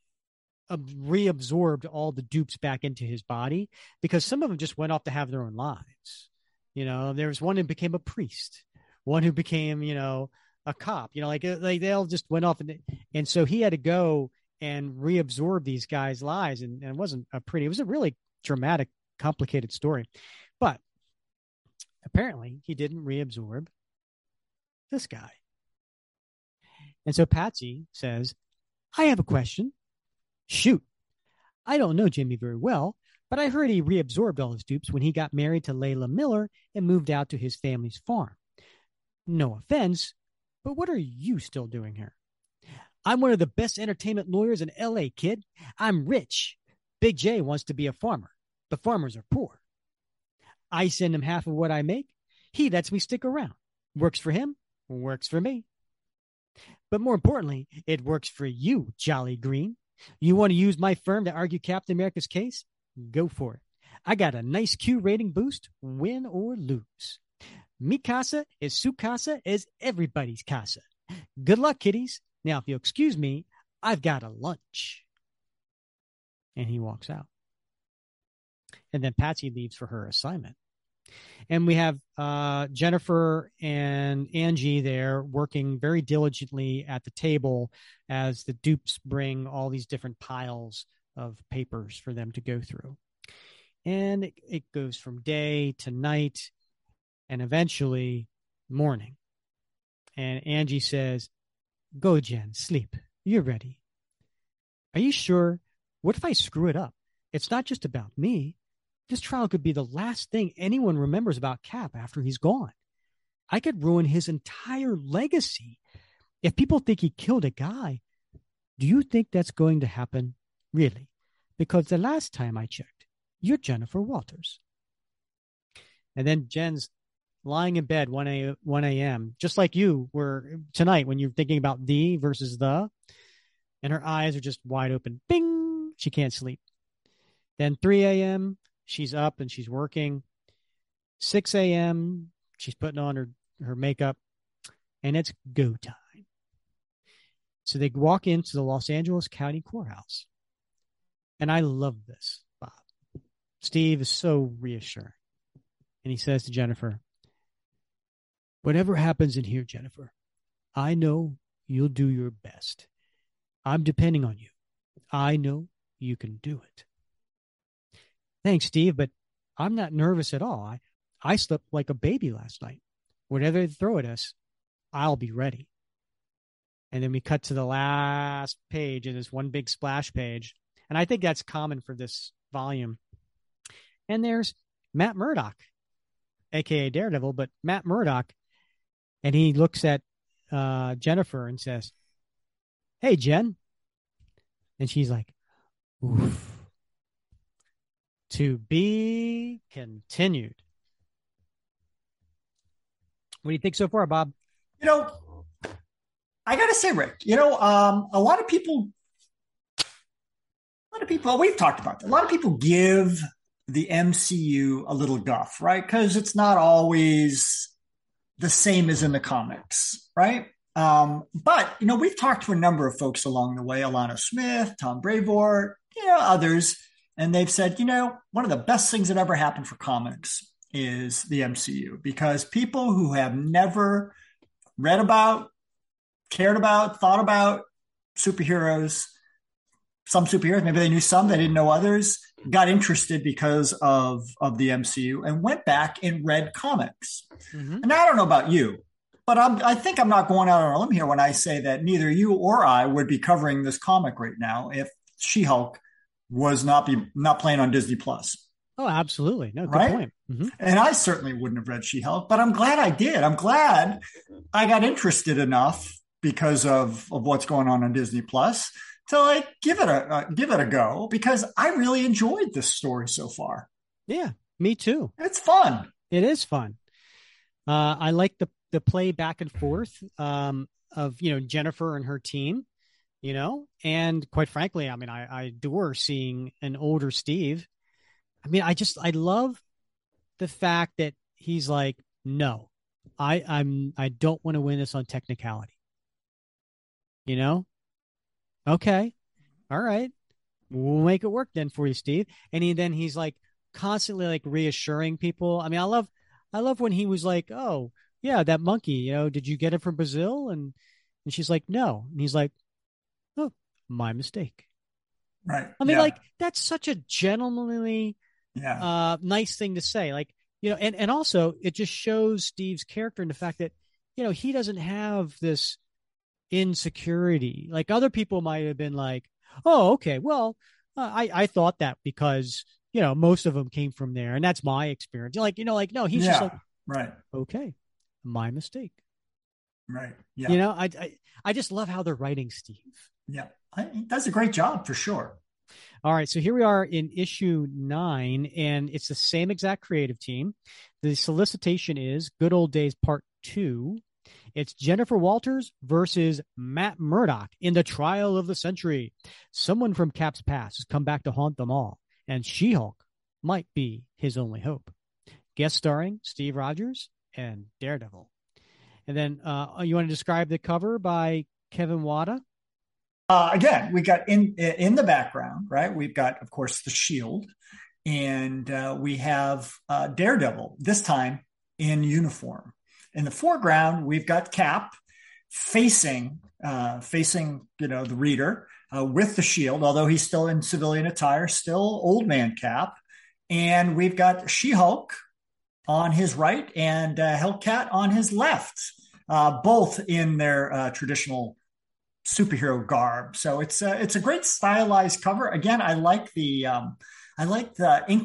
reabsorbed all the dupes back into his body, because some of them just went off to have their own lives. You know, there was one who became a priest, one who became, you know, a cop, you know, like, like they all just went off. And, and so he had to go and reabsorb these guys' lives. And, and it wasn't a pretty, it was a really dramatic, complicated story. But apparently he didn't reabsorb this guy. And so Patsy says, I have a question. Shoot. I don't know Jimmy very well, but I heard he reabsorbed all his dupes when he got married to Layla Miller and moved out to his family's farm. No offense, but what are you still doing here? I'm one of the best entertainment lawyers in L A, kid. I'm rich. Big J wants to be a farmer, but farmers are poor. I send him half of what I make. He lets me stick around. Works for him, works for me. But more importantly, it works for you, Jolly Green. You want to use my firm to argue Captain America's case? Go for it. I got a nice Q rating boost, win or lose. Mi casa is su casa is everybody's casa. Good luck, kiddies. Now, if you'll excuse me, I've got a lunch. And he walks out. And then Patsy leaves for her assignment. And we have uh, Jennifer and Angie there working very diligently at the table as the dupes bring all these different piles of papers for them to go through. And it, it goes from day to night and eventually morning. And Angie says, go, Jen, sleep. You're ready. Are you sure? What if I screw it up? It's not just about me. This trial could be the last thing anyone remembers about Cap after he's gone. I could ruin his entire legacy. If people think he killed a guy, do you think that's going to happen? Really? Because the last time I checked, you're Jennifer Walters. And then Jen's lying in bed one a.m., just like you were tonight when you're thinking about the versus the, and her eyes are just wide open. Bing! She can't sleep. Then three a.m., she's up and she's working. six a.m., she's putting on her, her makeup, and it's go time. So they walk into the Los Angeles County Courthouse. And I love this, Bob. Steve is so reassuring. And he says to Jennifer, whatever happens in here, Jennifer, I know you'll do your best. I'm depending on you. I know you can do it. Thanks, Steve, but I'm not nervous at all. I, I slept like a baby last night. Whatever they throw at us, I'll be ready. And then we cut to the last page in this one big splash page. And I think that's common for this volume. And there's Matt Murdock, a k a. Daredevil, but Matt Murdock. And he looks at uh, Jennifer and says, hey, Jen. And she's like, oof. To be continued. What do you think so far, Bob? You know, I got to say, Rick, you know, um, a lot of people, a lot of people, we've talked about that. A lot of people give the M C U a little guff, right? Because it's not always the same as in the comics, right? Um, but you know, we've talked to a number of folks along the way, Alana Smith, Tom Brevoort, you know, others, and they've said, you know, one of the best things that ever happened for comics is the M C U, because people who have never read about, cared about, thought about superheroes, some superheroes, maybe they knew some, they didn't know others, got interested because of, of the M C U and went back and read comics. Mm-hmm. And I don't know about you, but I'm, I think I'm not going out on a limb here when I say that neither you or I would be covering this comic right now if She-Hulk was not be not playing on Disney Plus. Oh, absolutely. No, good right? point. Mm-hmm. And I certainly wouldn't have read She-Hulk, but I'm glad I did. I'm glad I got interested enough because of, of what's going on on Disney Plus to like give it a uh, give it a go, because I really enjoyed this story so far. Yeah, me too. It's fun. It is fun. Uh, I like the the play back and forth um, of, you know, Jennifer and her team, you know, and quite frankly, I mean, I, I adore seeing an older Steve. I mean, I just I love the fact that he's like, no, I I'm I don't want to win this on technicality. You know? Okay. All right. We'll make it work then for you, Steve. And he, then he's like constantly like reassuring people. I mean, I love, I love when he was like, oh yeah, that monkey, you know, did you get it from Brazil? And, and she's like, no. And he's like, oh, my mistake. Right. I mean, yeah. like, that's such a gentlemanly, yeah. uh, nice thing to say. Like, you know, and, and also it just shows Steve's character in the fact that, you know, he doesn't have this insecurity. Like other people might have been like, oh, okay, well, uh, I, I thought that because, you know, most of them came from there and that's my experience. Like, you know, like, no, he's yeah. just like, right. Okay, my mistake. Right. Yeah. You know, I, I, I just love how they're writing Steve. Yeah. I, he does a great job for sure. All right. So here we are in issue nine, and it's the same exact creative team. The solicitation is Good Old Days Part Two. It's Jennifer Walters versus Matt Murdock in the trial of the century. Someone from Cap's past has come back to haunt them all, and She-Hulk might be his only hope. Guest starring Steve Rogers and Daredevil. And then uh, you want to describe the cover by Kevin Wada? Uh, again, we got in in the background, right? We've got, of course, the Shield, and uh, we have uh, Daredevil, this time in uniform. In the foreground, we've got Cap facing, uh, facing, you know, the reader uh, with the shield, although he's still in civilian attire, still old man Cap. And we've got She-Hulk on his right and uh, Hellcat on his left, uh, both in their uh, traditional superhero garb. So it's a, it's a great stylized cover. Again, I like the um, I like the ink.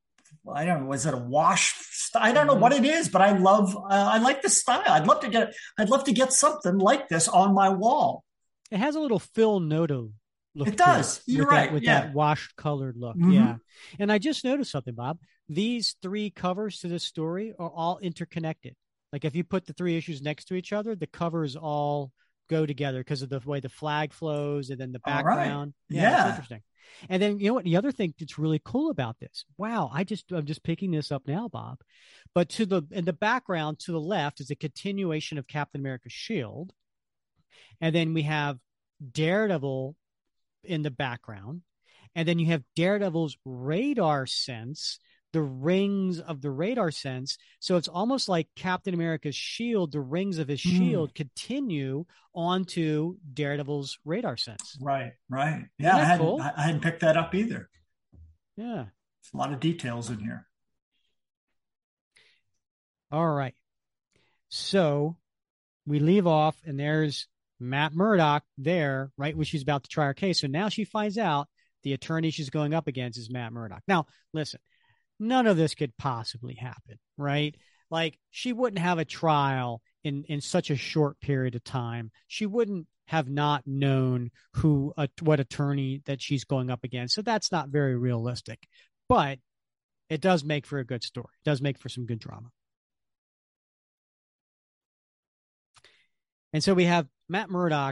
I don't know. Was it a wash? I don't know what it is, but I love. Uh, I like the style. I'd love to get. I'd love to get something like this on my wall. It has a little Phil Noto look. It does. It, You're with right. That, with yeah. that washed colored look. Mm-hmm. Yeah. And I just noticed something, Bob. These three covers to this story are all interconnected. Like if you put the three issues next to each other, the covers all go together because of the way the flag flows and then the background. Right. Yeah, yeah. It's interesting. And then, you know what, the other thing that's really cool about this, wow, I just, I'm just picking this up now, Bob, but to the, in the background to the left is a continuation of Captain America's shield. And then we have Daredevil in the background. And then you have Daredevil's radar sense, the rings of the radar sense. So it's almost like Captain America's shield, the rings of his mm. shield continue onto Daredevil's radar sense. Right, right. Yeah, I hadn't, cool? I hadn't picked that up either. Yeah. There's a lot of details in here. All right. So we leave off, and there's Matt Murdock there, right when she's about to try her case. So now she finds out the attorney she's going up against is Matt Murdock. Now, listen. None of this could possibly happen, right? Like she wouldn't have a trial in, in such a short period of time. She wouldn't have not known who, uh, what attorney that she's going up against. So that's not very realistic, but it does make for a good story. It does make for some good drama. And so we have Matt Murdock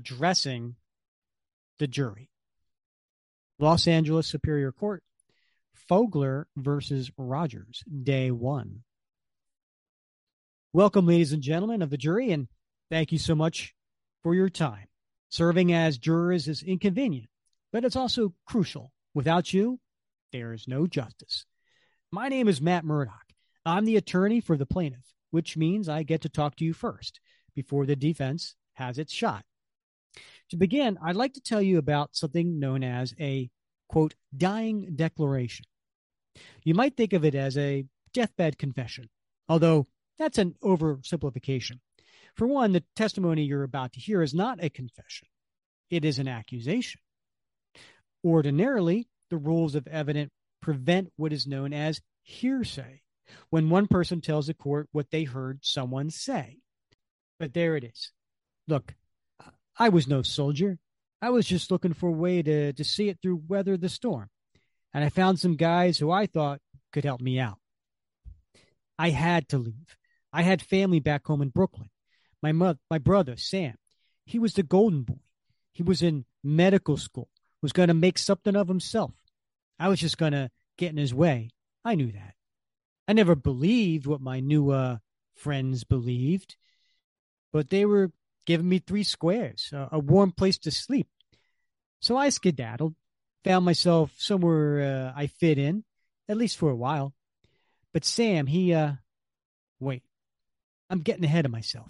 addressing the jury. Los Angeles Superior Court. Fogler versus Rogers, day one. Welcome, ladies and gentlemen of the jury, and thank you so much for your time. Serving as jurors is inconvenient, but it's also crucial. Without you, there is no justice. My name is Matt Murdock. I'm the attorney for the plaintiff, which means I get to talk to you first before the defense has its shot. To begin, I'd like to tell you about something known as a, quote, dying declaration. You might think of it as a deathbed confession, although that's an oversimplification. For one, the testimony you're about to hear is not a confession. It is an accusation. Ordinarily, the rules of evidence prevent what is known as hearsay, when one person tells the court what they heard someone say. But there it is. Look, I was no soldier. I was just looking for a way to, to see it through weather the storm. And I found some guys who I thought could help me out. I had to leave. I had family back home in Brooklyn. My mother, my brother, Sam, he was the golden boy. He was in medical school, was going to make something of himself. I was just going to get in his way. I knew that. I never believed what my new uh, friends believed, but they were giving me three squares, a, a warm place to sleep. So I skedaddled, found myself somewhere uh, I fit in, at least for a while. But Sam, he, uh, wait, I'm getting ahead of myself.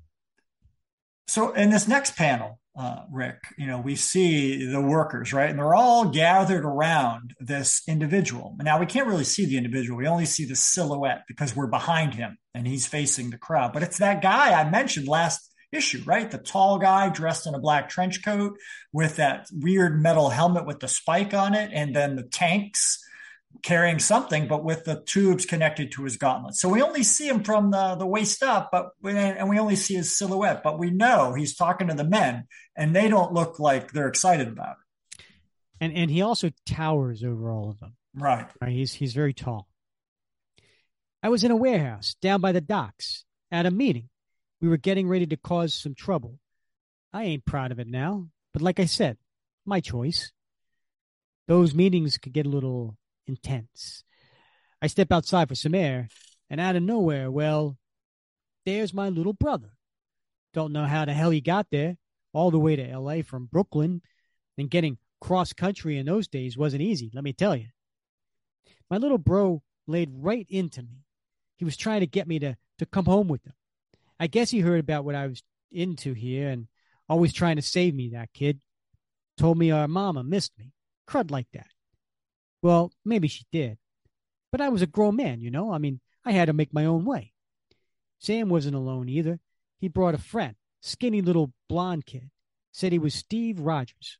So in this next panel, uh, Rick, you know, we see the workers, right? And they're all gathered around this individual. Now, we can't really see the individual. We only see the silhouette because we're behind him and he's facing the crowd. But it's that guy I mentioned last issue, right? The tall guy dressed in a black trench coat with that weird metal helmet with the spike on it, and then the tanks carrying something, but with the tubes connected to his gauntlet. So we only see him from the, the waist up, but and we only see his silhouette, but we know he's talking to the men, and they don't look like they're excited about it. And and he also towers over all of them. Right. Right. He's he's very tall. I was in a warehouse down by the docks at a meeting. We were getting ready to cause some trouble. I ain't proud of it now, but like I said, my choice. Those meetings could get a little intense. I step outside for some air, and out of nowhere, well, there's my little brother. Don't know how the hell he got there, all the way to L A from Brooklyn, and getting cross country in those days wasn't easy, let me tell you. My little bro laid right into me. He was trying to get me to, to come home with him. I guess he heard about what I was into here and always trying to save me, that kid. Told me our mama missed me. Crud like that. Well, maybe she did. But I was a grown man, you know? I mean, I had to make my own way. Sam wasn't alone either. He brought a friend, skinny little blonde kid. Said he was Steve Rogers.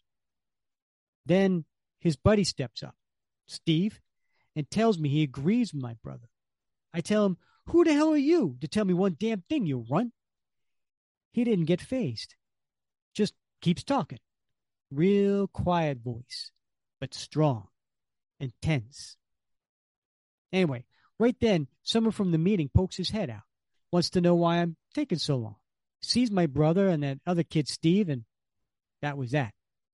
Then his buddy steps up, Steve, and tells me he agrees with my brother. I tell him, who the hell are you to tell me one damn thing, you runt? He didn't get fazed. Just keeps talking. Real quiet voice, but strong. Intense. Anyway, right then, someone from the meeting pokes his head out, wants to know why I'm taking so long. Sees my brother and that other kid, Steve, and that was that.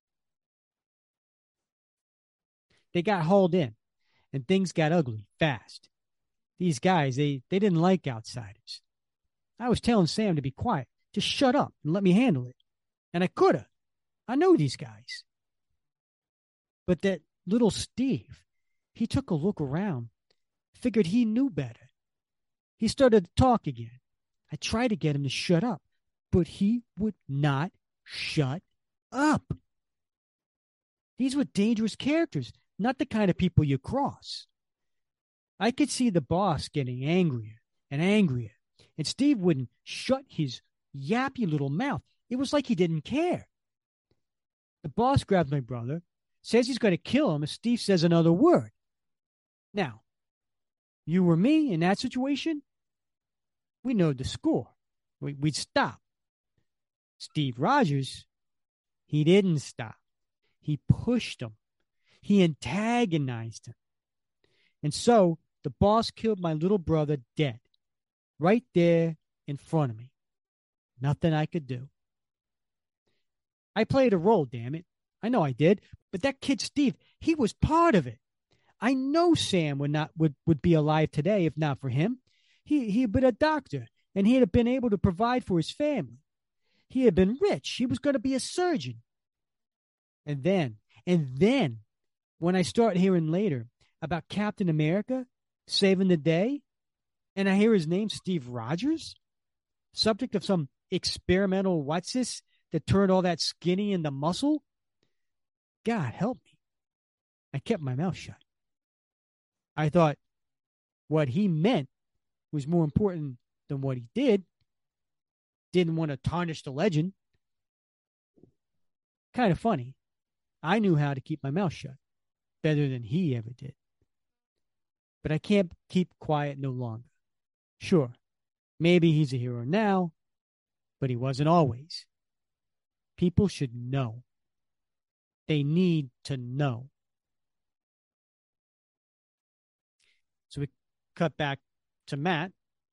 They got hauled in, and things got ugly fast. These guys, they, they didn't like outsiders. I was telling Sam to be quiet, just shut up and let me handle it. And I could have. I know these guys. But that little Steve, he took a look around, figured he knew better. He started to talk again. I tried to get him to shut up, but he would not shut up. These were dangerous characters, not the kind of people you cross. I could see the boss getting angrier and angrier, and Steve wouldn't shut his yappy little mouth. It was like he didn't care. The boss grabs my brother, says he's going to kill him if Steve says another word. Now, you or me in that situation, we know the score. We, we'd stop. Steve Rogers, he didn't stop. He pushed him. He antagonized him. And so the boss killed my little brother dead, right there in front of me. Nothing I could do. I played a role, damn it. I know I did. But that kid Steve, he was part of it. I know Sam would not would, would be alive today if not for him. He he had been a doctor, and he had been able to provide for his family. He had been rich. He was going to be a surgeon. And then, and then, when I start hearing later about Captain America saving the day, and I hear his name, Steve Rogers, subject of some experimental what's this that turned all that skinny into muscle, God help me. I kept my mouth shut. I thought what he meant was more important than what he did. Didn't want to tarnish the legend. Kind of funny. I knew how to keep my mouth shut better than he ever did. But I can't keep quiet no longer. Sure, maybe he's a hero now, but he wasn't always. People should know. They need to know. So we cut back to Matt.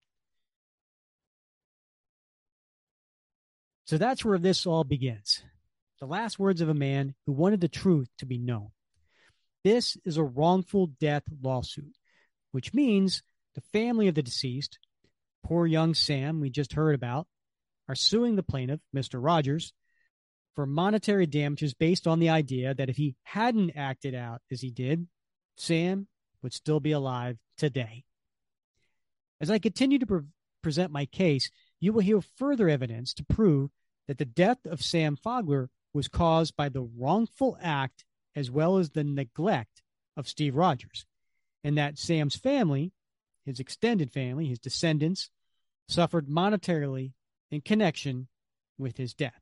So that's where this all begins. The last words of a man who wanted the truth to be known. This is a wrongful death lawsuit, which means the family of the deceased, poor young Sam we just heard about, are suing the plaintiff, Mister Rogers, for monetary damages based on the idea that if he hadn't acted out as he did, Sam would still be alive today. As I continue to pre- present my case, you will hear further evidence to prove that the death of Sam Fogler was caused by the wrongful act as well as the neglect of Steve Rogers, and that Sam's family, his extended family, his descendants, suffered monetarily in connection with his death.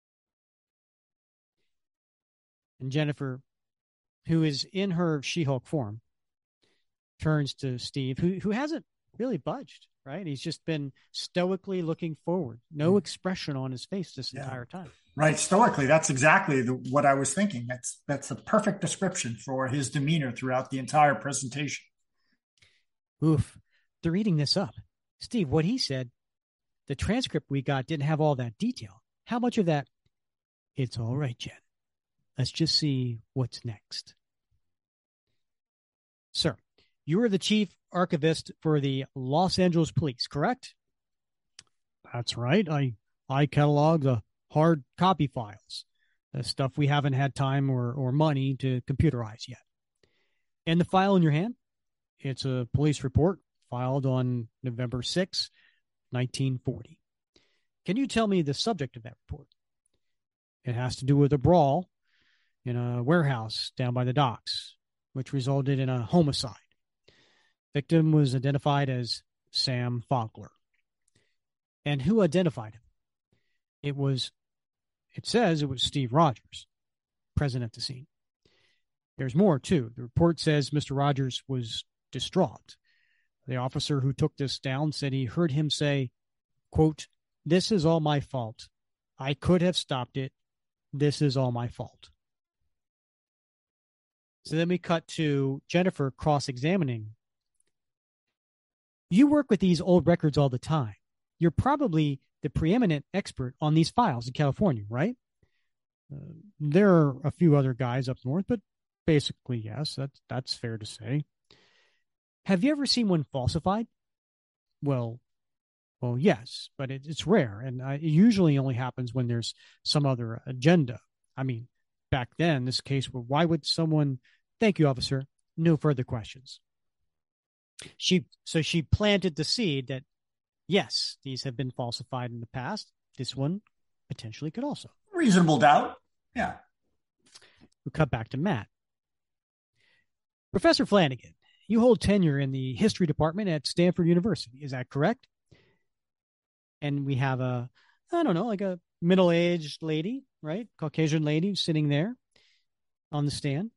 And Jennifer, who is in her She-Hulk form, turns to Steve, who who hasn't really budged, right? He's just been stoically looking forward. No expression on his face this yeah. entire time. Right, stoically. That's exactly the, what I was thinking. That's that's a perfect description for his demeanor throughout the entire presentation. Oof. They're eating this up. Steve, what he said, the transcript we got didn't have all that detail. How much of that? It's all right, Jen. Let's just see what's next. Sir, you are the chief archivist for the Los Angeles Police, correct? That's right. I I catalog the hard copy files, the stuff we haven't had time or, or money to computerize yet. And the file in your hand, it's a police report filed on November sixth, nineteen forty. Can you tell me the subject of that report? It has to do with a brawl in a warehouse down by the docks, which resulted in a homicide. Victim was identified as Sam Fogler. And who identified him? It was, it says it was Steve Rogers, present at the scene. There's more, too. The report says Mister Rogers was distraught. The officer who took this down said he heard him say, quote, "This is all my fault. I could have stopped it. This is all my fault." So then we cut to Jennifer cross-examining. You work with these old records all the time. You're probably the preeminent expert on these files in California, right? Uh, there are a few other guys up north, but basically, yes, that's, that's fair to say. Have you ever seen one falsified? Well, well, yes, but it, it's rare, and uh, it usually only happens when there's some other agenda. I mean, back then, this case, well, why would someone... Thank you, officer. No further questions. She So she planted the seed that, yes, these have been falsified in the past. This one potentially could also. Reasonable doubt. Yeah. We'll cut back to Matt. Professor Flanagan, you hold tenure in the history department at Stanford University. Is that correct? And we have a, I don't know, like a middle-aged lady, right? Caucasian lady sitting there on the stand.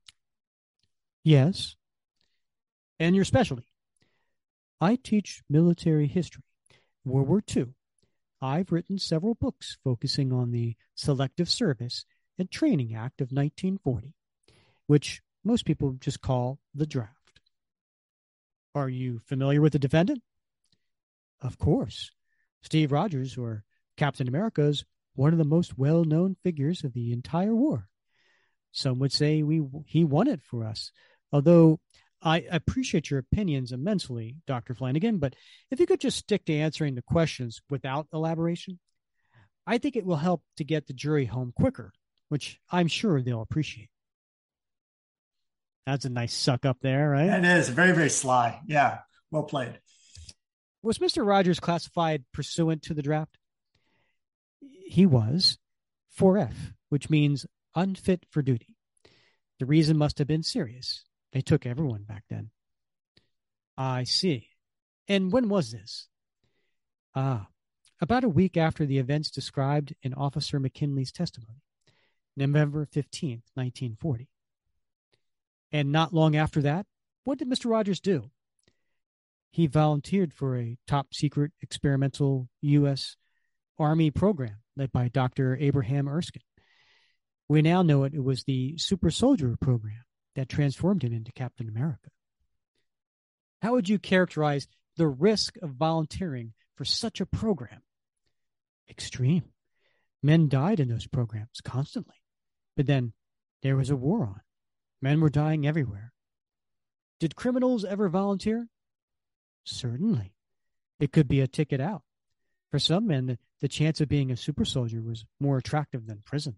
Yes. And your specialty? I teach military history, World War Two. I've written several books focusing on the Selective Service and Training Act of nineteen forty, which most people just call the draft. Are you familiar with the defendant? Of course. Steve Rogers, or Captain America, is one of the most well-known figures of the entire war. Some would say we he won it for us, Although I appreciate your opinions immensely, Doctor Flanagan, but if you could just stick to answering the questions without elaboration, I think it will help to get the jury home quicker, which I'm sure they'll appreciate. That's a nice suck up there, right? It is very, very sly. Yeah. Well played. Was Mister Rogers classified pursuant to the draft? He was four F, which means unfit for duty. The reason must have been serious. They took everyone back then. I see. And when was this? Ah, about a week after the events described in Officer McKinley's testimony, November fifteenth, nineteen forty. And not long after that, what did Mister Rogers do? He volunteered for a top secret experimental U S Army program led by Doctor Abraham Erskine. We now know it, it was the Super Soldier program that transformed him into Captain America. How would you characterize the risk of volunteering for such a program? Extreme. Men died in those programs constantly. But then there was a war on. Men were dying everywhere. Did criminals ever volunteer? Certainly. It could be a ticket out. For some men, the, the chance of being a super soldier was more attractive than prison.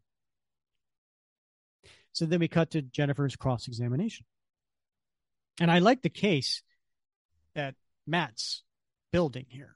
So then we cut to Jennifer's cross-examination. And I like the case that Matt's building here.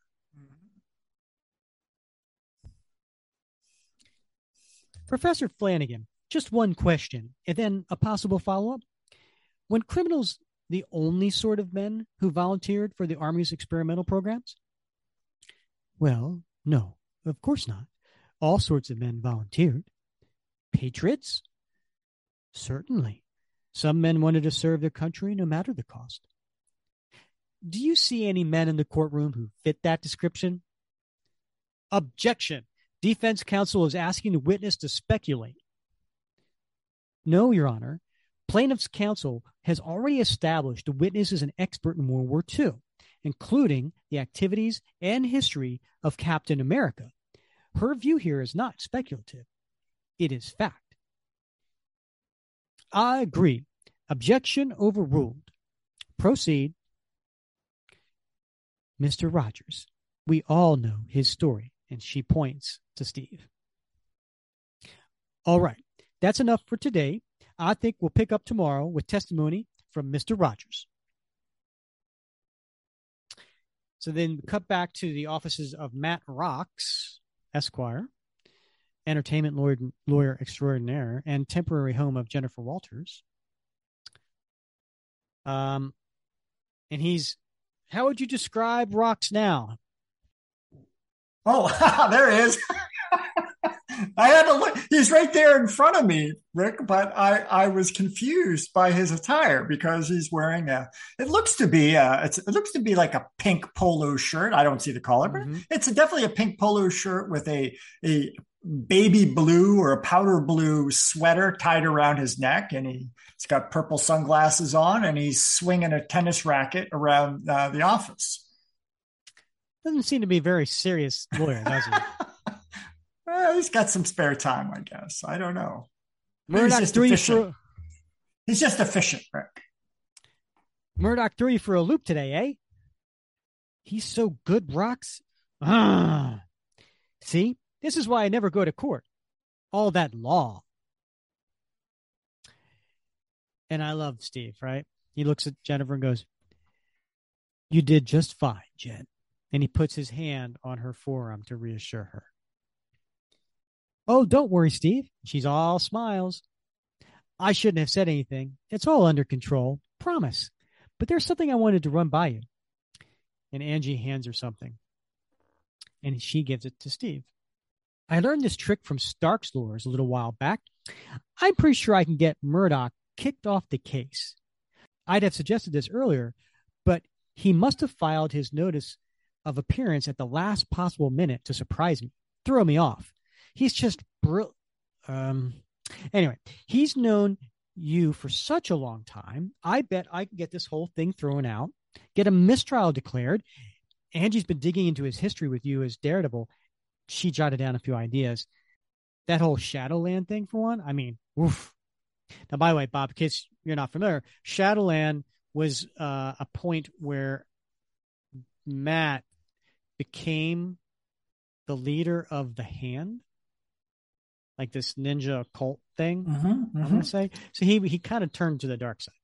Professor Flanagan, just one question and then a possible follow-up. When criminals the only sort of men who volunteered for the Army's experimental programs? Well, no, of course not. All sorts of men volunteered. Patriots? Certainly. Some men wanted to serve their country no matter the cost. Do you see any men in the courtroom who fit that description? Objection. Defense counsel is asking the witness to speculate. No, Your Honor. Plaintiff's counsel has already established the witness is an expert in World War Two, including the activities and history of Captain America. Her view here is not speculative. It is fact. I agree. Objection overruled. Proceed. Mister Rogers, we all know his story, and she points to Steve. All right, that's enough for today. I think we'll pick up tomorrow with testimony from Mister Rogers. So then cut back to the offices of Matt Rocks, Esquire, entertainment lawyer, lawyer extraordinaire, and temporary home of Jennifer Walters. Um, and he's, how would you describe Rocks now? Oh, there he is. I had to look. He's right there in front of me, Rick, but I, I was confused by his attire because he's wearing a, it looks to be a, it's, it looks to be like a pink polo shirt. I don't see the collar, but mm-hmm. It's a, definitely a pink polo shirt with a, a baby blue or a powder blue sweater tied around his neck. And he, he's got purple sunglasses on and he's swinging a tennis racket around uh, the office. Doesn't seem to be a very serious lawyer, does he? Well, he's got some spare time, I guess. I don't know. Murdoch he's three efficient. for He's just efficient, Rick. Murdoch three for a loop today, eh? He's so good, Rocks. Ah. See, this is why I never go to court. All that law. And I love Steve, right? He looks at Jennifer and goes, "You did just fine, Jen." And he puts his hand on her forearm to reassure her. "Oh, don't worry, Steve." She's all smiles. "I shouldn't have said anything. It's all under control. Promise. But there's something I wanted to run by you." And Angie hands her something. And she gives it to Steve. "I learned this trick from Stark's lawyers a little while back. I'm pretty sure I can get Murdoch kicked off the case. I'd have suggested this earlier, but he must have filed his notice of appearance at the last possible minute to surprise me, throw me off. He's just brilliant. Um, anyway, he's known you for such a long time. I bet I can get this whole thing thrown out, get a mistrial declared. Angie's been digging into his history with you as Daredevil. She jotted down a few ideas. That whole Shadowland thing, for one, I mean, oof. Now, by the way, Bob, in case you're not familiar, Shadowland was uh, a point where Matt became the leader of the Hand, like this ninja cult thing. Mm-hmm, mm-hmm. I'm going to say. So he he kind of turned to the dark side.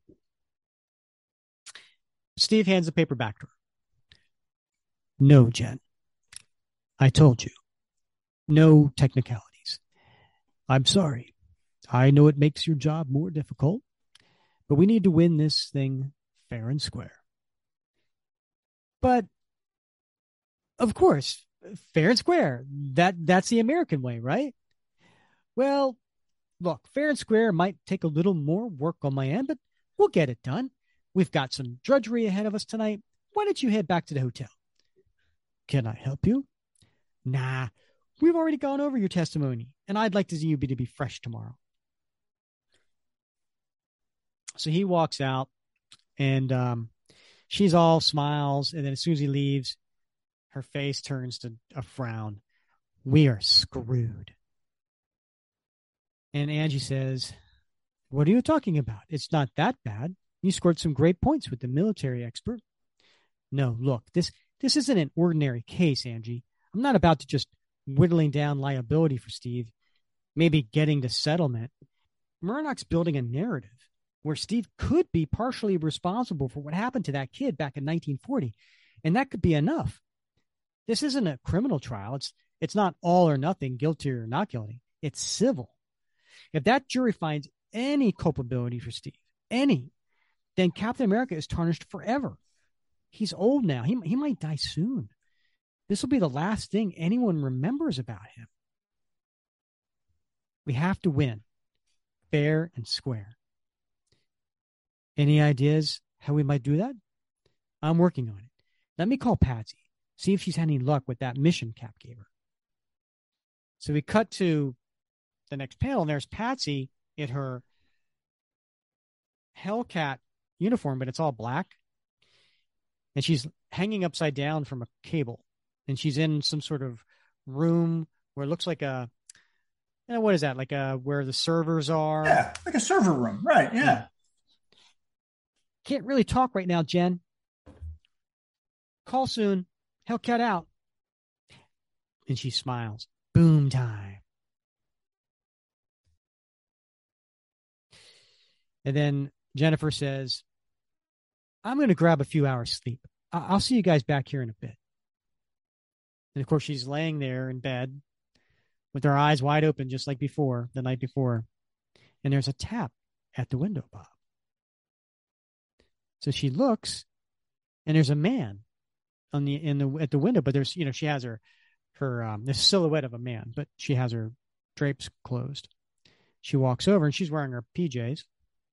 Steve hands the paper back to her. No, Jen. I told you. No technicalities. I'm sorry. I know it makes your job more difficult, but we need to win this thing fair and square. But, of course, fair and square. That that's the American way, right? Well, look, fair and square might take a little more work on my end, but we'll get it done. We've got some drudgery ahead of us tonight. Why don't you head back to the hotel? Can I help you? Nah, we've already gone over your testimony, and I'd like to see you be to be fresh tomorrow. So he walks out, and um, she's all smiles, and then as soon as he leaves, her face turns to a frown. We are screwed. And Angie says, what are you talking about? It's not that bad. You scored some great points with the military expert. No, look, this this isn't an ordinary case, Angie. I'm not about to just whittling down liability for Steve, maybe getting to settlement. Murdoch's building a narrative where Steve could be partially responsible for what happened to that kid back in nineteen forty, and that could be enough. This isn't a criminal trial. It's it's not all or nothing, guilty or not guilty. It's civil. If that jury finds any culpability for Steve, any, then Captain America is tarnished forever. He's old now. He, he might die soon. This will be the last thing anyone remembers about him. We have to win, fair and square. Any ideas how we might do that? I'm working on it. Let me call Patsy, see if she's had any luck with that mission Cap gave her. So we cut to the next panel, and there's Patsy in her Hellcat uniform, but it's all black. And she's hanging upside down from a cable. And she's in some sort of room where it looks like a, you know, what is that? Like a, where the servers are? Yeah, like a server room. Right, yeah. yeah. Can't really talk right now, Jen. Call soon. Hellcat out. And she smiles. Boom time. And then Jennifer says, I'm going to grab a few hours sleep. I- I'll see you guys back here in a bit. And of course, she's laying there in bed with her eyes wide open, just like before, the night before. And there's a tap at the window, Bob. So she looks, and there's a man on the in the at the window. But there's, you know, she has her her um, the silhouette of a man, but she has her drapes closed. She walks over, and she's wearing her P Js.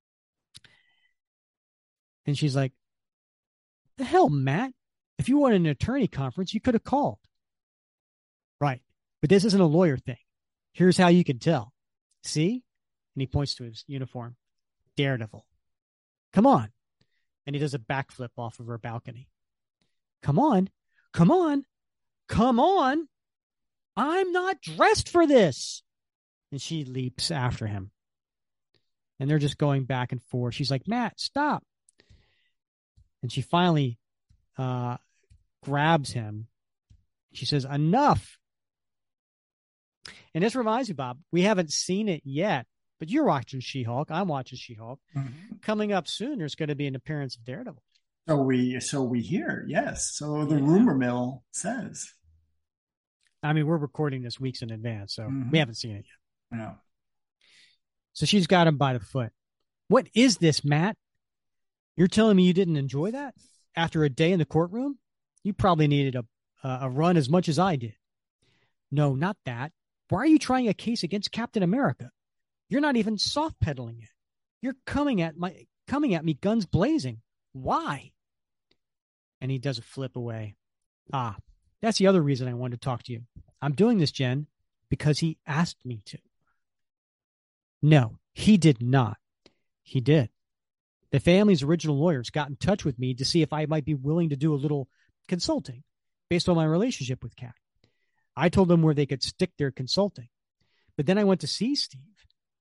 And she's like, the hell, Matt? If you wanted an attorney conference, you could have called. Right. But this isn't a lawyer thing. Here's how you can tell. See? And he points to his uniform. Daredevil. Come on. And he does a backflip off of her balcony. Come on. Come on. Come on. I'm not dressed for this. And she leaps after him. And they're just going back and forth. She's like, Matt, stop. And she finally uh, grabs him. She says, enough. And this reminds me, Bob, we haven't seen it yet, but you're watching She-Hulk. I'm watching She-Hulk. Mm-hmm. Coming up soon, there's going to be an appearance of Daredevil. So we, so we hear, yes. So the yeah. rumor mill says. I mean, we're recording this weeks in advance, so mm-hmm. we haven't seen it yet. No. So she's got him by the foot. What is this, Matt? You're telling me you didn't enjoy that? After a day in the courtroom? You probably needed a, uh, a run as much as I did. No, not that. Why are you trying a case against Captain America? You're not even soft pedaling it. You're coming at my coming at me guns blazing. Why? And he does a flip away. Ah, that's the other reason I wanted to talk to you. I'm doing this, Jen, because he asked me to. No, he did not. He did. The family's original lawyers got in touch with me to see if I might be willing to do a little consulting based on my relationship with Cap. I told them where they could stick their consulting. But then I went to see Steve,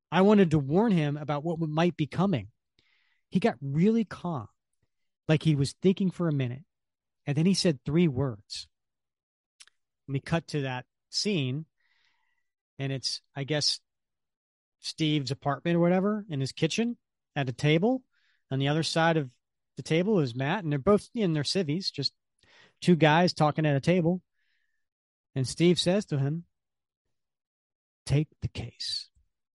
I wanted to warn him about what might be coming. He got really calm, like he was thinking for a minute. And then he said three words. We cut to that scene, and it's, I guess, Steve's apartment or whatever, in his kitchen at a table. On the other side of the table is Matt, and they're both in their civvies, just two guys talking at a table. And Steve says to him, "Take the case."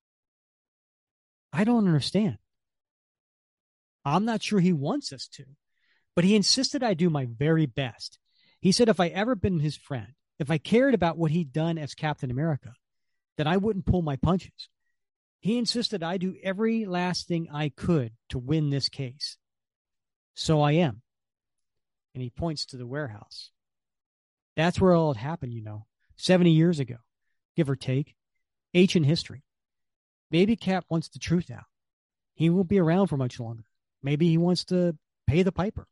I don't understand. I'm not sure he wants us to, but he insisted I do my very best. He said if I ever been his friend, if I cared about what he'd done as Captain America, then I wouldn't pull my punches. He insisted I do every last thing I could to win this case. So I am. And he points to the warehouse. That's where all it happened, you know, seventy years ago, give or take, ancient history. Maybe Cap wants the truth out. He won't be around for much longer. Maybe he wants to pay the piper.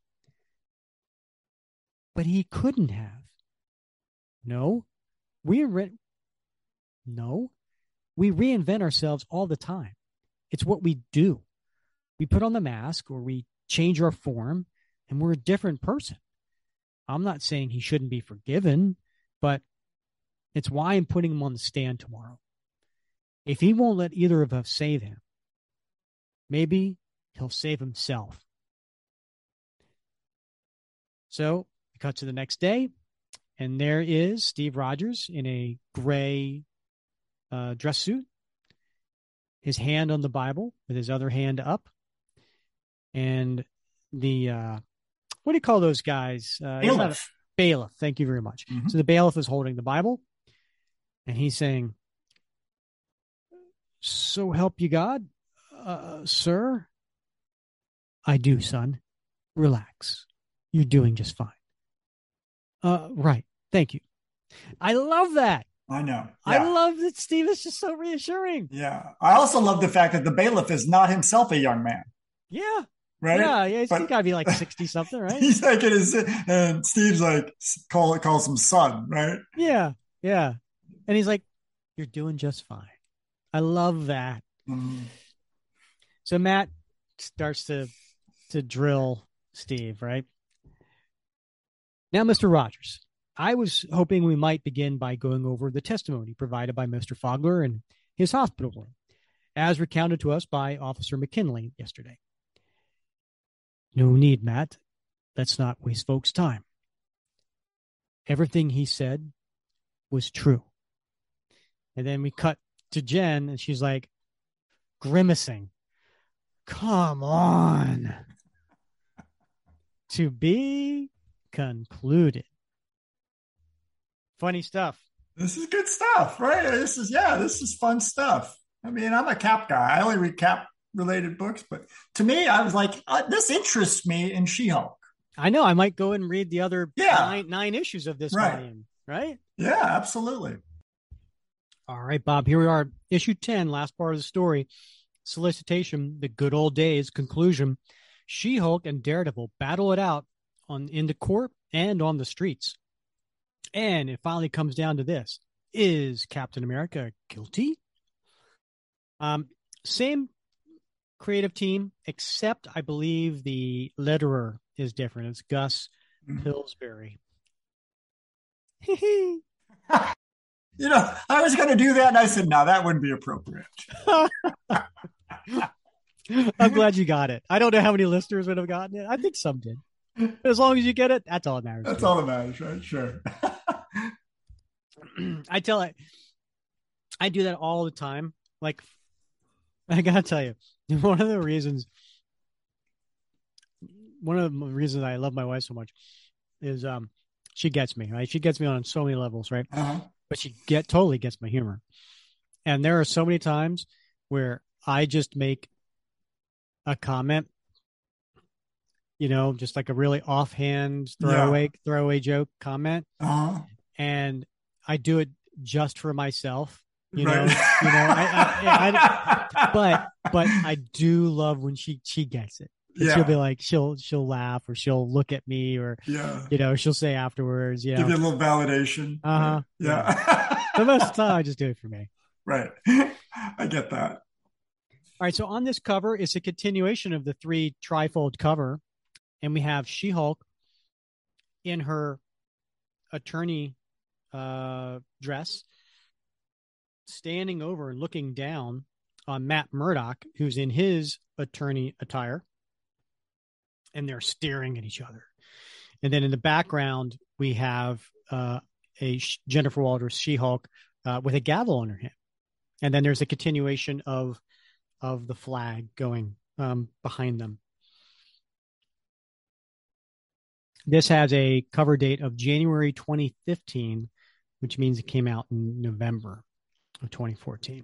But he couldn't have. No, we re- no, we reinvent ourselves all the time. It's what we do. We put on the mask or we change our form and we're a different person. I'm not saying he shouldn't be forgiven, but it's why I'm putting him on the stand tomorrow. If he won't let either of us save him, maybe he'll save himself. So we cut to the next day, and there is Steve Rogers in a gray uh, dress suit, his hand on the Bible with his other hand up, and the, uh, what do you call those guys? Uh, Bailiff. Bailiff. Thank you very much. Mm-hmm. So the bailiff is holding the Bible, and he's saying, "So help you God, uh, sir?" "I do, son. Relax. You're doing just fine." Uh, right. Thank you. I love that. I know. Yeah. I love that Steve is just so reassuring. Yeah. I also love the fact that the bailiff is not himself a young man. Yeah. Right? Yeah. Yeah. He's got to be like sixty something, right? He's like in his, and Steve's like, call it, calls him son, right? Yeah. Yeah. And he's like, "You're doing just fine." I love that. Mm-hmm. So Matt starts to, to drill Steve, right? Now, Mister Rogers, I was hoping we might begin by going over the testimony provided by Mister Fogler in his hospital room, as recounted to us by Officer McKinley yesterday. "No need, Matt. Let's not waste folks' time. Everything he said was true." And then we cut to Jen, and she's like grimacing. "Come on." To be concluded. Funny stuff. This is good stuff, right? This is, yeah, this is fun stuff. I mean, I'm a Cap guy. I only read Cap related books, but to me, I was like, uh, this interests me in She-Hulk. I know. I might go and read the other yeah. nine, nine issues of this right. volume, right? Yeah, absolutely. All right, Bob, here we are. Issue ten, last part of the story. Solicitation, the good old days, conclusion. She-Hulk and Daredevil battle it out on in the court and on the streets. And it finally comes down to this. Is Captain America guilty? Um, same creative team, except I believe the letterer is different. It's Gus mm-hmm. Pillsbury. You know, I was going to do that, and I said, no, that wouldn't be appropriate. I'm glad you got it. I don't know how many listeners would have gotten it. I think some did. But as long as you get it, that's all that matters. That's all that matters, right? Sure. I tell it, I do that all the time. Like, I got to tell you, one of the reasons, one of the reasons I love my wife so much is um, she gets me, right? She gets me on so many levels, right? Uh-huh. But she get totally gets my humor. And there are so many times where I just make a comment, you know, just like a really offhand throwaway, yeah. throwaway joke comment. Uh-huh. And I do it just for myself, you right. know, you know, I, I, I, but, but I do love when she, she gets it. Yeah. She'll be like, she'll, she'll laugh or she'll look at me or, yeah. you know, she'll say afterwards, you know, give you a little validation. Uh-huh. Yeah. yeah. The most of the time I just do it for me. Right. I get that. All right, so on this cover is a continuation of the three trifold cover, and we have She-Hulk in her attorney uh, dress, standing over and looking down on Matt Murdock, who's in his attorney attire, and they're staring at each other. And then in the background, we have uh, a Jennifer Walters She-Hulk uh, with a gavel in her hand, and then there's a continuation of of the flag going um, behind them. This has a cover date of January twenty fifteen, which means it came out in November of twenty fourteen.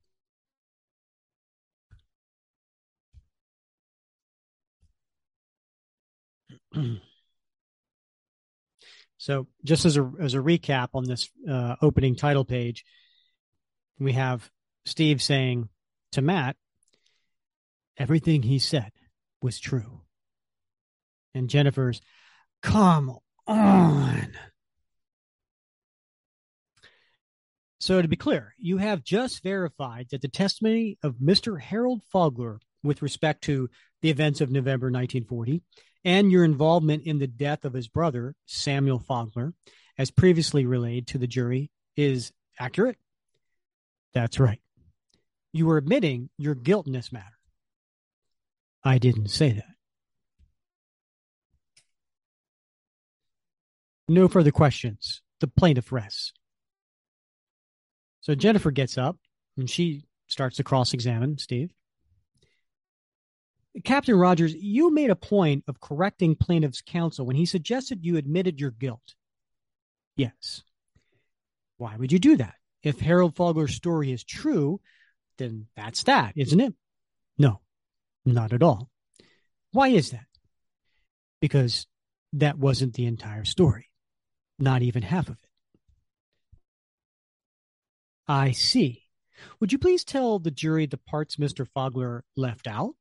So just as a, as a recap on this uh, opening title page, we have Steve saying to Matt, everything he said was true. And Jennifer's, come on. So to be clear, you have just verified that the testimony of Mister Harold Fogler with respect to the events of November nineteen forty and your involvement in the death of his brother, Samuel Fogler, as previously relayed to the jury, is accurate? That's right. You were admitting your guilt in this matter. I didn't say that. No further questions. The plaintiff rests. So Jennifer gets up and she starts to cross-examine Steve. Captain Rogers, you made a point of correcting plaintiff's counsel when he suggested you admitted your guilt. Yes. Why would you do that? If Harold Fogler's story is true, then that's that, isn't it? No, not at all. Why is that? Because that wasn't the entire story. Not even half of it. I see. Would you please tell the jury the parts Mister Fogler left out?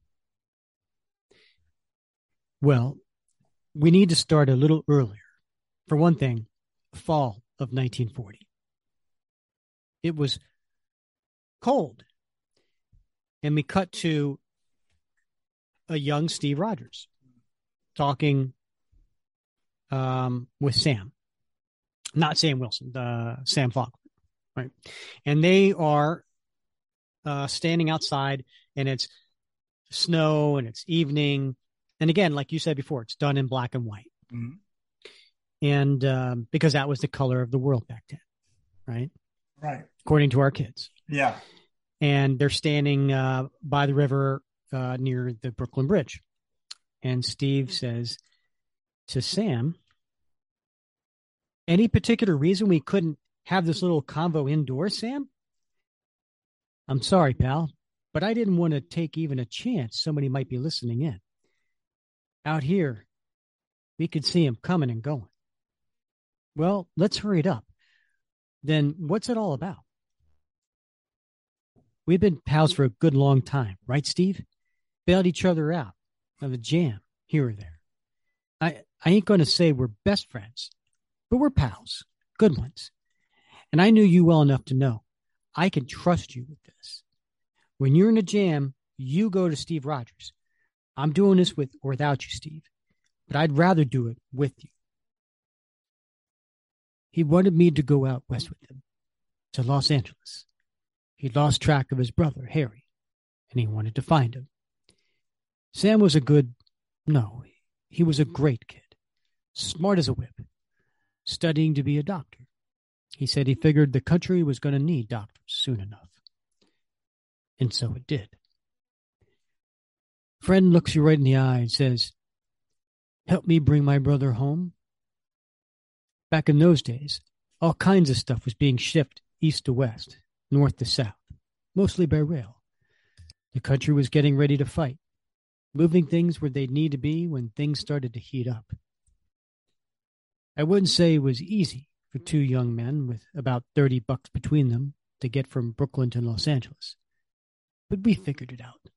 Well, we need to start a little earlier. For one thing, fall of nineteen forty. It was cold. And we cut to a young Steve Rogers talking um, with Sam. Not Sam Wilson, uh, Sam Fogler. Right. And they are uh, standing outside, and it's snow and it's evening. And again, like you said before, it's done in black and white. Mm-hmm. And um, because that was the color of the world back then. Right. Right. According to our kids. Yeah. And they're standing uh, by the river uh, near the Brooklyn Bridge. And Steve says to Sam, any particular reason we couldn't have this little convo indoors, Sam? I'm sorry, pal, but I didn't want to take even a chance somebody might be listening in. Out here, we could see him coming and going. Well, let's hurry it up. Then what's it all about? We've been pals for a good long time, right, Steve? Bailed each other out of a jam here or there. I, I ain't going to say we're best friends, but we're pals, good ones. And I knew you well enough to know I can trust you with this. When you're in a jam, you go to Steve Rogers. I'm doing this with or without you, Steve, but I'd rather do it with you. He wanted me to go out west with him to Los Angeles. He lost track of his brother, Harry, and he wanted to find him. Sam was a good, no, he was a great kid, smart as a whip, studying to be a doctor. He said he figured the country was going to need doctors soon enough. And so it did. Friend looks you right in the eye and says, help me bring my brother home. Back in those days, all kinds of stuff was being shipped east to west, north to south, mostly by rail. The country was getting ready to fight, moving things where they'd need to be when things started to heat up. I wouldn't say it was easy for two young men with about thirty bucks between them to get from Brooklyn to Los Angeles, but we figured it out.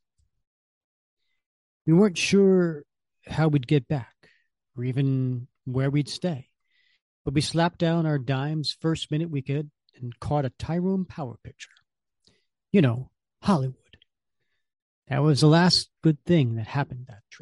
We weren't sure how we'd get back or even where we'd stay, but we slapped down our dimes first minute we could and caught a Tyrone Power picture. You know, Hollywood. That was the last good thing that happened that trip.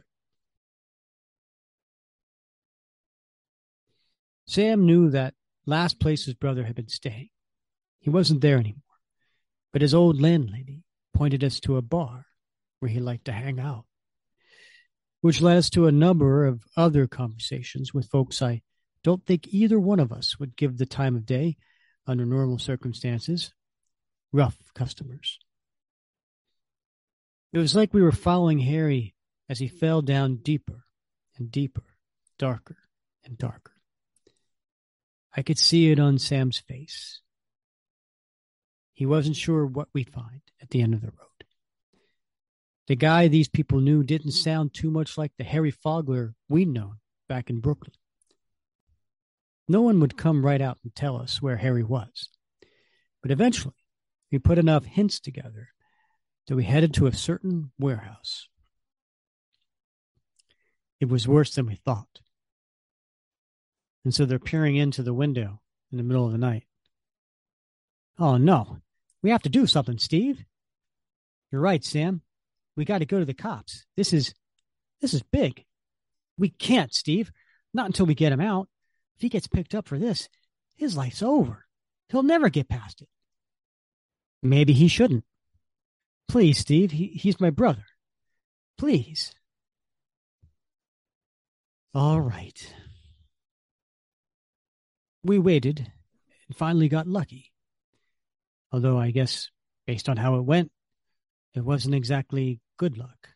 Sam knew that last place his brother had been staying. He wasn't there anymore, but his old landlady pointed us to a bar where he liked to hang out, which led us to a number of other conversations with folks I don't think either one of us would give the time of day under normal circumstances. Rough customers. It was like we were following Harry as he fell down deeper and deeper, darker and darker. I could see it on Sam's face. He wasn't sure what we'd find at the end of the road. The guy these people knew didn't sound too much like the Harry Fogler we'd known back in Brooklyn. No one would come right out and tell us where Harry was. But eventually, we put enough hints together that we headed to a certain warehouse. It was worse than we thought. And so they're peering into the window in the middle of the night. Oh, no. We have to do something, Steve. You're right, Sam. We got to go to the cops. This is, this is big. We can't, Steve. Not until we get him out. If he gets picked up for this, his life's over. He'll never get past it. Maybe he shouldn't. Please, Steve. He, he's my brother. Please. All right. We waited and finally got lucky. Although I guess, based on how it went, it wasn't exactly good luck.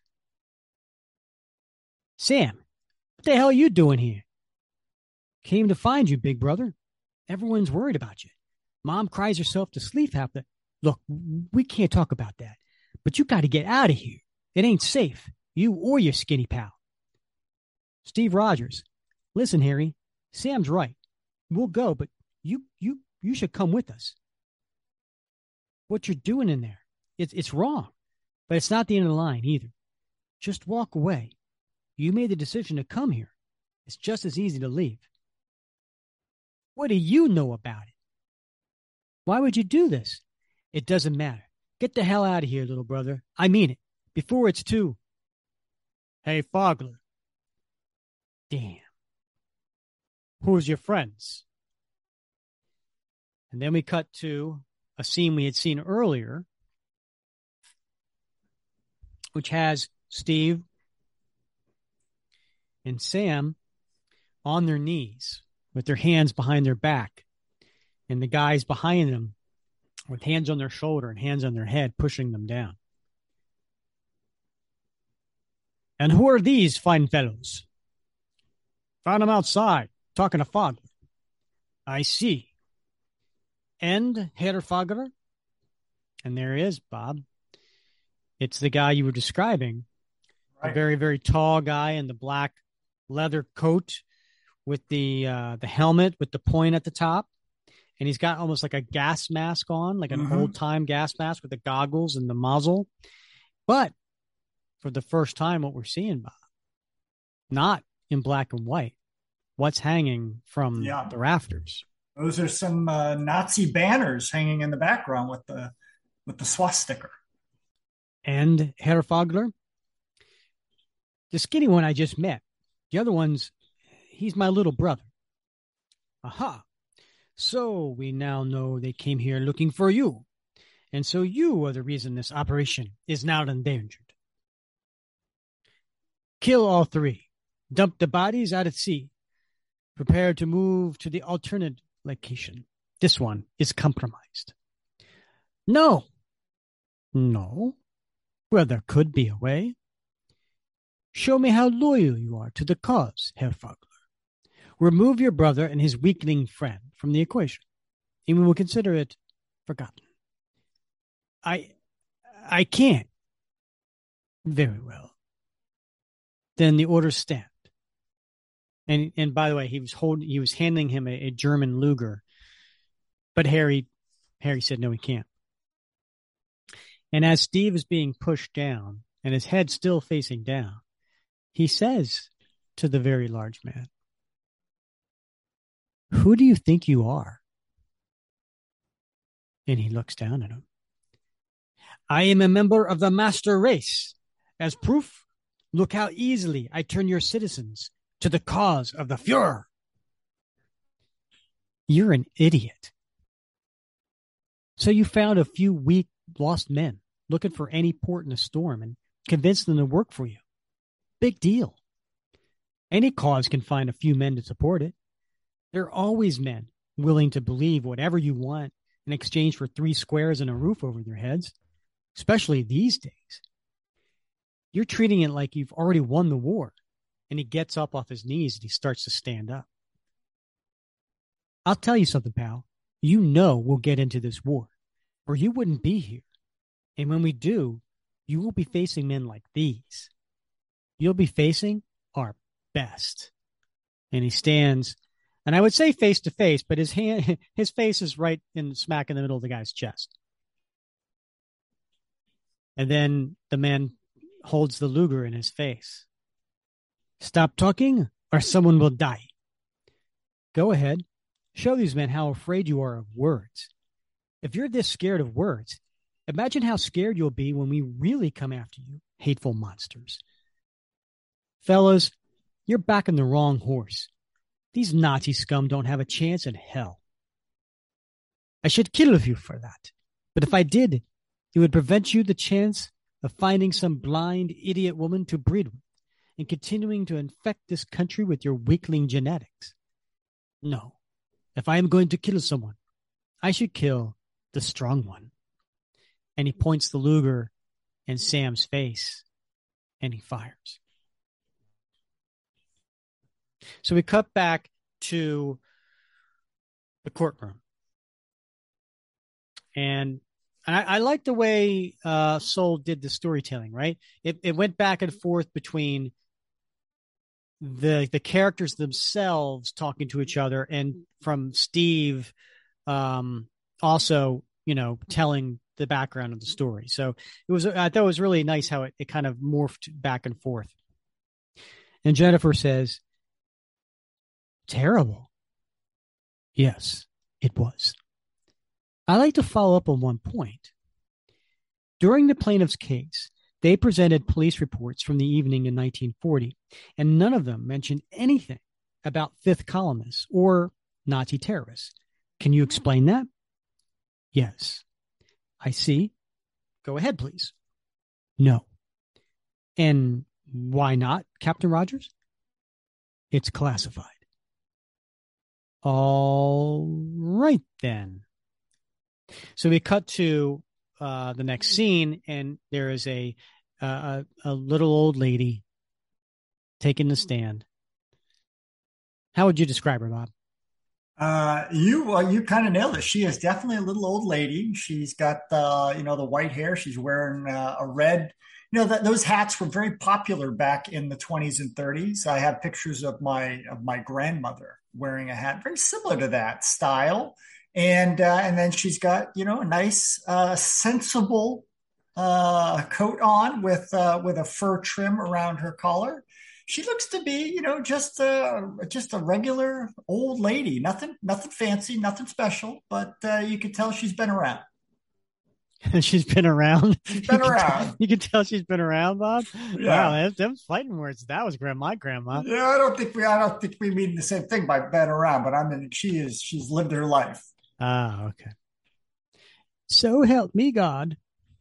Sam, what the hell are you doing here? Came to find you, big brother. Everyone's worried about you. Mom cries herself to sleep half the... Look, we can't talk about that. But you got to get out of here. It ain't safe. You or your skinny pal. Steve Rogers. Listen, Harry. Sam's right. We'll go, but you you you should come with us. What you're doing in there, it's it's wrong. But it's not the end of the line either. Just walk away. You made the decision to come here. It's just as easy to leave. What do you know about it? Why would you do this? It doesn't matter. Get the hell out of here, little brother. I mean it. Before it's too... Hey, Fogler. Damn. Who's your friends? And then we cut to a scene we had seen earlier, which has Steve and Sam on their knees with their hands behind their back, and the guys behind them with hands on their shoulder and hands on their head, pushing them down. And who are these fine fellows? Found them outside, talking to Fogler. I see. And Herr Fogler? And there he is, Bob. It's the guy you were describing. Right. The very, very tall guy in the black leather coat with the uh, the helmet with the point at the top. And he's got almost like a gas mask on, like an mm-hmm. old-time gas mask with the goggles and the muzzle. But for the first time, what we're seeing, Bob, not in black and white. What's hanging from yeah. the rafters? Those are some uh, Nazi banners hanging in the background with the with the swastika. And Herr Fogler, the skinny one I just met. The other one's, he's my little brother. Aha. So we now know they came here looking for you. And so you are the reason this operation is now endangered. Kill all three. Dump the bodies out at sea. Prepare to move to the alternate location. This one is compromised. No. No. Well, there could be a way. Show me how loyal you are to the cause, Herr Fogler. Remove your brother and his weakening friend from the equation, and we will consider it forgotten. I, I can't. Very well. Then the orders stand. And and by the way, he was holding, he was handing him a, a German Luger, but Harry, Harry said no, he can't. And as Steve is being pushed down and his head still facing down, he says to the very large man, "Who do you think you are?" And he looks down at him. "I am a member of the master race, As proof, look how easily I turn your citizens to the cause of the Fuhrer. You're an idiot. So you found a few weak, lost men looking for any port in a storm and convinced them to work for you. Big deal. Any cause can find a few men to support it. There are always men willing to believe whatever you want in exchange for three squares and a roof over their heads, especially these days. You're treating it like you've already won the war. And he gets up off his knees and he starts to stand up. I'll tell you something, pal. You know we'll get into this war, or you wouldn't be here. And when we do, you will be facing men like these. You'll be facing our best. And he stands, and I would say face to face, but his hand, his face is right in smack in the middle of the guy's chest. And then the man holds the Luger in his face. Stop talking, or someone will die. Go ahead. Show these men how afraid you are of words. If you're this scared of words, imagine how scared you'll be when we really come after you, hateful monsters. Fellas, you're backing the wrong horse. These Nazi scum don't have a chance in hell. I should kill you for that, but if I did, it would prevent you the chance of finding some blind idiot woman to breed with and continuing to infect this country with your weakling genetics. No, if I am going to kill someone, I should kill the strong one. And he points the Luger in Sam's face, and he fires. So we cut back to the courtroom. And I, I like the way uh, Soule did the storytelling, right? It, it went back and forth between the the characters themselves talking to each other, and from Steve um, also, you know, telling the background of the story. So it was, I thought it was really nice how it, it kind of morphed back and forth. And Jennifer says, terrible. Yes, it was. I like to follow up on one point. During the plaintiff's case, they presented police reports from the evening in nineteen forty, and none of them mentioned anything about fifth columnists or Nazi terrorists. Can you explain that? Yes. I see. Go ahead, please. No. And why not, Captain Rogers? It's classified. All right, then. So we cut to uh, the next scene, and there is a, uh, a a little old lady taking the stand. How would you describe her, Bob? Uh, you uh, you kind of nailed it. She is definitely a little old lady. She's got uh, you know the white hair. She's wearing uh, a red. You know that those hats were very popular back in the twenties and thirties. I have pictures of my of my grandmother wearing a hat very similar to that style. And uh, and then she's got, you know, a nice, uh, sensible uh, coat on with uh, with a fur trim around her collar. She looks to be, you know, just a just a regular old lady. Nothing nothing fancy, nothing special, but uh, you can tell she's been around. She's been around. She's been you around. Can, you can tell she's been around, Bob. Yeah. Wow, them, them fighting words. That was grand, my grandma. Yeah, I don't think we I don't think we mean the same thing by been around, but I mean she is she's lived her life. Ah, okay. So help me God.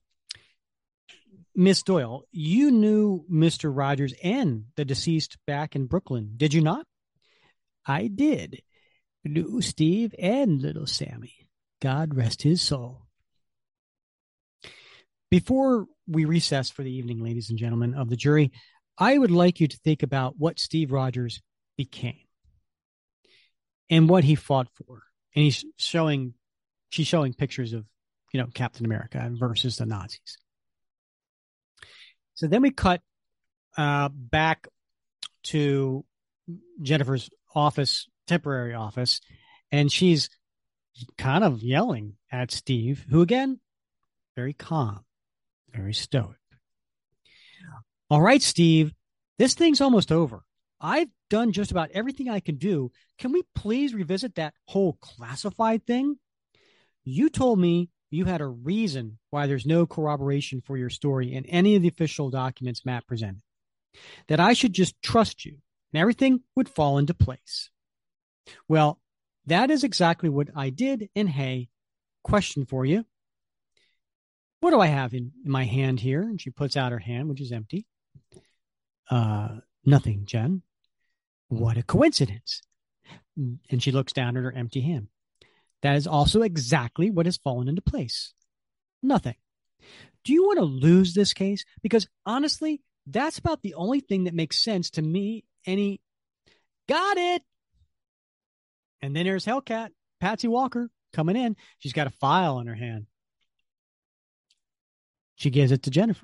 Miss Doyle, you knew Mister Rogers and the deceased back in Brooklyn, did you not? I did. Knew Steve and little Sammy. God rest his soul. Before we recess for the evening, ladies and gentlemen of the jury, I would like you to think about what Steve Rogers became and what he fought for. And he's showing, she's showing pictures of, you know, Captain America versus the Nazis. So then we cut uh, back to Jennifer's office, temporary office, and she's kind of yelling at Steve, who again, very calm, very stoic. All right, Steve, this thing's almost over. I've done just about everything I can do. Can we please revisit that whole classified thing? You told me you had a reason why there's no corroboration for your story in any of the official documents Matt presented. That I should just trust you and everything would fall into place. Well, that is exactly what I did. And hey, question for you. What do I have in, in my hand here? And she puts out her hand, which is empty. Uh, nothing, Jen. What a coincidence. And she looks down at her empty hand. That is also exactly what has fallen into place. Nothing. Do you want to lose this case? Because honestly, that's about the only thing that makes sense to me. Any, got it. And then there's Hellcat, Patsy Walker, coming in. She's got a file in her hand. She gives it to Jennifer.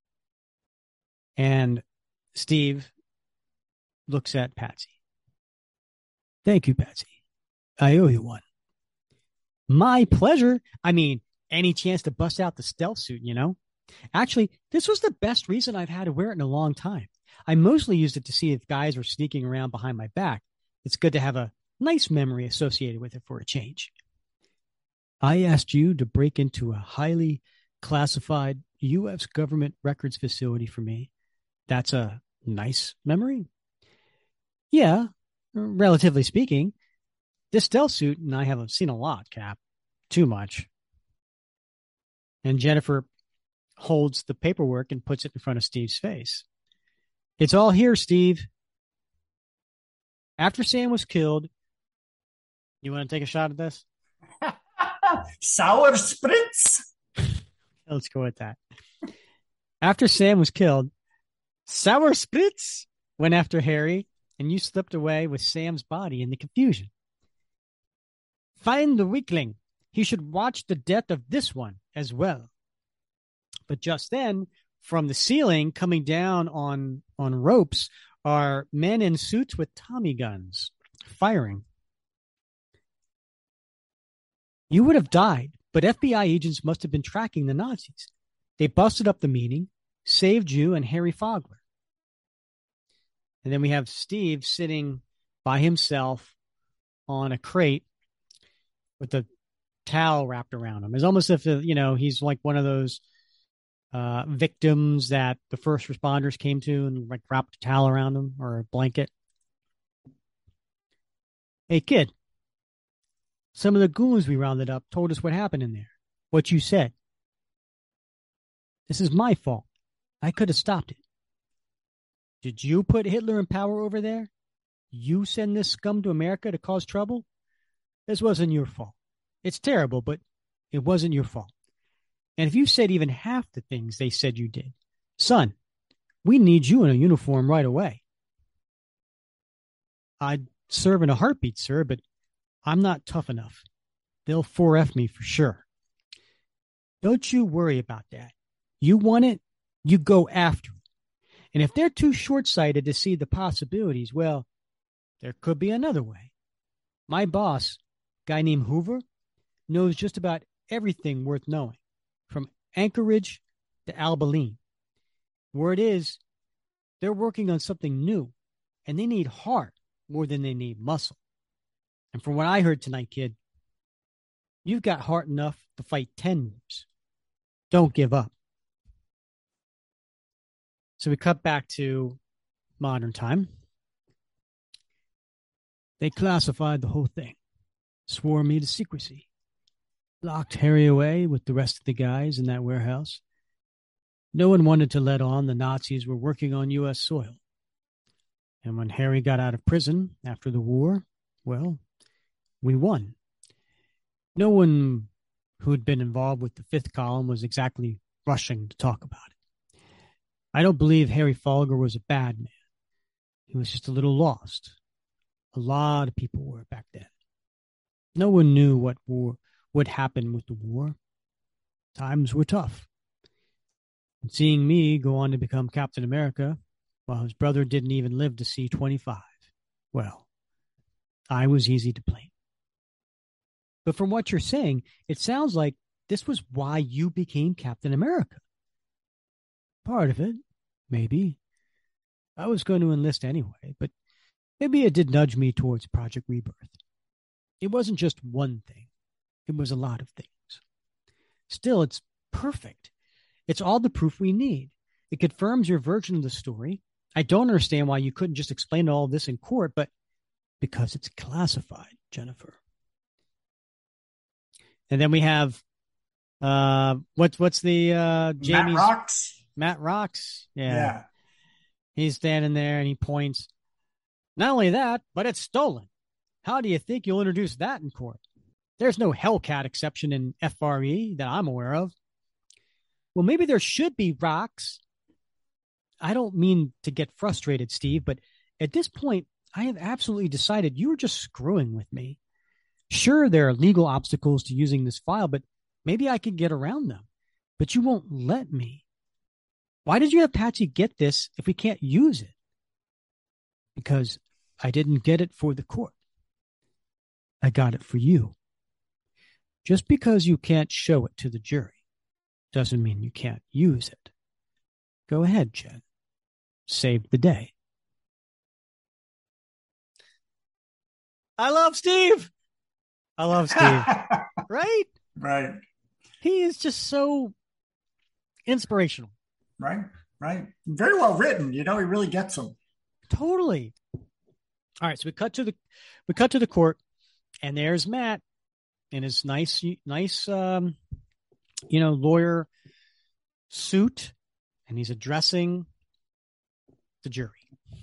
And Steve looks at Patsy. Thank you, Patsy. I owe you one. My pleasure. I mean, any chance to bust out the stealth suit, you know? Actually, this was the best reason I've had to wear it in a long time. I mostly used it to see if guys were sneaking around behind my back. It's good to have a nice memory associated with it for a change. I asked you to break into a highly classified U S government records facility for me. That's a nice memory? Yeah, relatively speaking. This stealth suit, and I haven't seen a lot, Cap. Too much. And Jennifer holds the paperwork and puts it in front of Steve's face. It's all here, Steve. After Sam was killed, you want to take a shot at this? Sour spritz? Let's go with that. After Sam was killed, Sour Spritz went after Harry, and you slipped away with Sam's body in the confusion. Find the weakling. He should watch the death of this one as well. But just then, from the ceiling coming down on, on ropes are men in suits with Tommy guns, firing. You would have died, but F B I agents must have been tracking the Nazis. They busted up the meeting, saved you and Harry Fogler. And then we have Steve sitting by himself on a crate with a towel wrapped around him. It's almost as if, you know, he's like one of those uh, victims that the first responders came to and like wrapped a towel around him or a blanket. Hey, kid. Some of the goons we rounded up told us what happened in there. What you said. This is my fault. I could have stopped it. Did you put Hitler in power over there? You send this scum to America to cause trouble? This wasn't your fault. It's terrible, but it wasn't your fault. And if you said even half the things they said you did, son, we need you in a uniform right away. I'd serve in a heartbeat, sir, but I'm not tough enough. They'll four F me for sure. Don't you worry about that. You want it, you go after it. And if they're too short-sighted to see the possibilities, well, there could be another way. My boss, a guy named Hoover, knows just about everything worth knowing, from Anchorage to Abilene. Word is, they're working on something new, and they need heart more than they need muscle. And from what I heard tonight, kid, you've got heart enough to fight ten wars. Don't give up. So we cut back to modern time. They classified the whole thing, swore me to secrecy, locked Harry away with the rest of the guys in that warehouse. No one wanted to let on the Nazis were working on U S soil. And when Harry got out of prison after the war, well, we won. No one who had been involved with the fifth column was exactly rushing to talk about it. I don't believe Harry Fogler was a bad man. He was just a little lost. A lot of people were back then. No one knew what war would happen with the war. Times were tough. And seeing me go on to become Captain America, while his brother didn't even live to see twenty-five, well, I was easy to blame. But from what you're saying, it sounds like this was why you became Captain America. Part of it, maybe. I was going to enlist anyway, but maybe it did nudge me towards Project Rebirth. It wasn't just one thing. It was a lot of things. Still, it's perfect. It's all the proof we need. It confirms your version of the story. I don't understand why you couldn't just explain all this in court, but because it's classified, Jennifer. And then we have uh, what's what's the uh, Jamie's Matt Rocks. Matt Rocks. Yeah. yeah. He's standing there and he points. Not only that, but it's stolen. How do you think you'll introduce that in court? There's no Hellcat exception in F R E that I'm aware of. Well, maybe there should be, Rocks. I don't mean to get frustrated, Steve, but at this point, I have absolutely decided you were just screwing with me. Sure, there are legal obstacles to using this file, but maybe I could get around them. But you won't let me. Why did you have Patsy get this if we can't use it? Because I didn't get it for the court. I got it for you. Just because you can't show it to the jury doesn't mean you can't use it. Go ahead, Jen. Save the day. I love Steve. I love Steve. Right? Right. He is just so inspirational. Right. Right. Very well written. You know, he really gets them. Totally. All right. So we cut to the we cut to the court, and there's Matt in his nice, nice, um, you know, lawyer suit, and he's addressing the jury.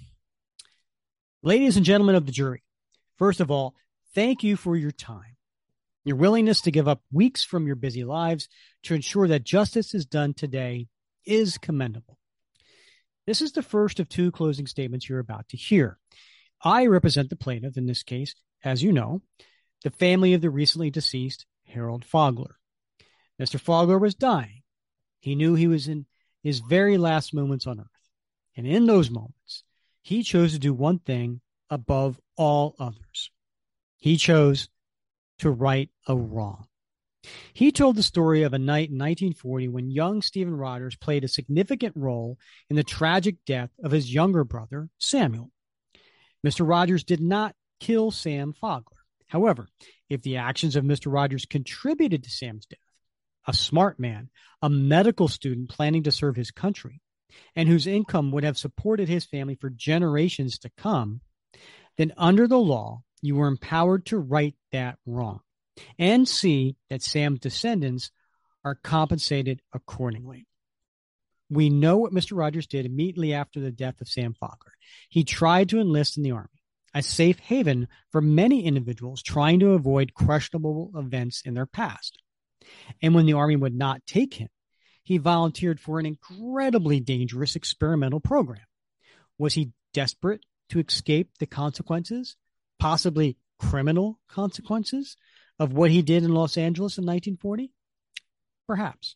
Ladies and gentlemen of the jury, first of all, thank you for your time. Your willingness to give up weeks from your busy lives to ensure that justice is done today is commendable. This is the first of two closing statements you're about to hear. I represent the plaintiff in this case, as you know, the family of the recently deceased Harold Fogler. Mister Fogler was dying. He knew he was in his very last moments on earth. And in those moments, he chose to do one thing above all others. He chose to right a wrong. He told the story of a night in nineteen forty when young Stephen Rogers played a significant role in the tragic death of his younger brother, Samuel. Mister Rogers did not kill Sam Fogler. However, if the actions of Mister Rogers contributed to Sam's death, a smart man, a medical student planning to serve his country, and whose income would have supported his family for generations to come, then under the law, you were empowered to right that wrong and see that Sam's descendants are compensated accordingly. We know what Mister Rogers did immediately after the death of Sam Fogler. He tried to enlist in the Army, a safe haven for many individuals trying to avoid questionable events in their past. And when the Army would not take him, he volunteered for an incredibly dangerous experimental program. Was he desperate to escape the consequences, possibly criminal consequences, of what he did in Los Angeles in nineteen forty? Perhaps.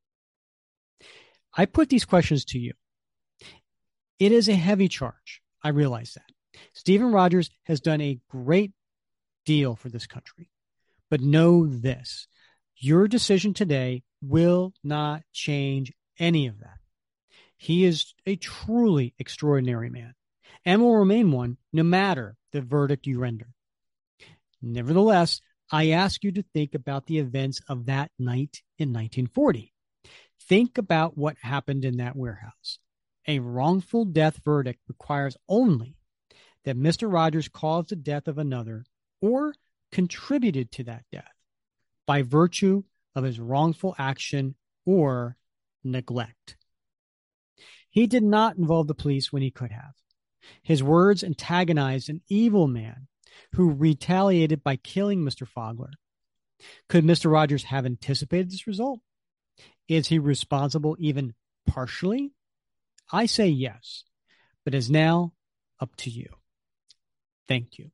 I put these questions to you. It is a heavy charge. I realize that. Stephen Rogers has done a great deal for this country. But know this. Your decision today will not change any of that. He is a truly extraordinary man and will remain one no matter the verdict you render. Nevertheless, I ask you to think about the events of that night in nineteen forty. Think about what happened in that warehouse. A wrongful death verdict requires only that Mister Rogers caused the death of another or contributed to that death by virtue of his wrongful action or neglect. He did not involve the police when he could have. His words antagonized an evil man who retaliated by killing Mister Fogler. Could Mister Rogers have anticipated this result? Is he responsible even partially? I say yes, but is now up to you. Thank you.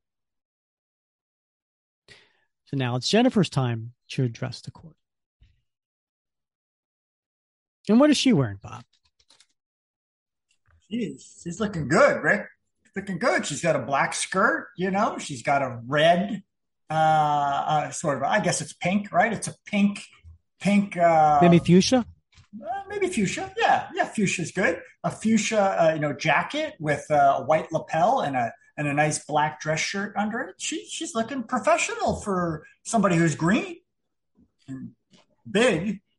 So now it's Jennifer's time to address the court. And what is she wearing, Bob? She's, she's looking good, Rick. Looking good. She's got a black skirt, you know. She's got a red, uh, uh sort of, I guess it's pink, right? It's a pink, pink. Uh, maybe fuchsia? Uh, maybe fuchsia. Yeah, yeah, fuchsia's good. A fuchsia, uh, you know, jacket with uh, a white lapel and a and a nice black dress shirt under it. She she's looking professional for somebody who's green and big.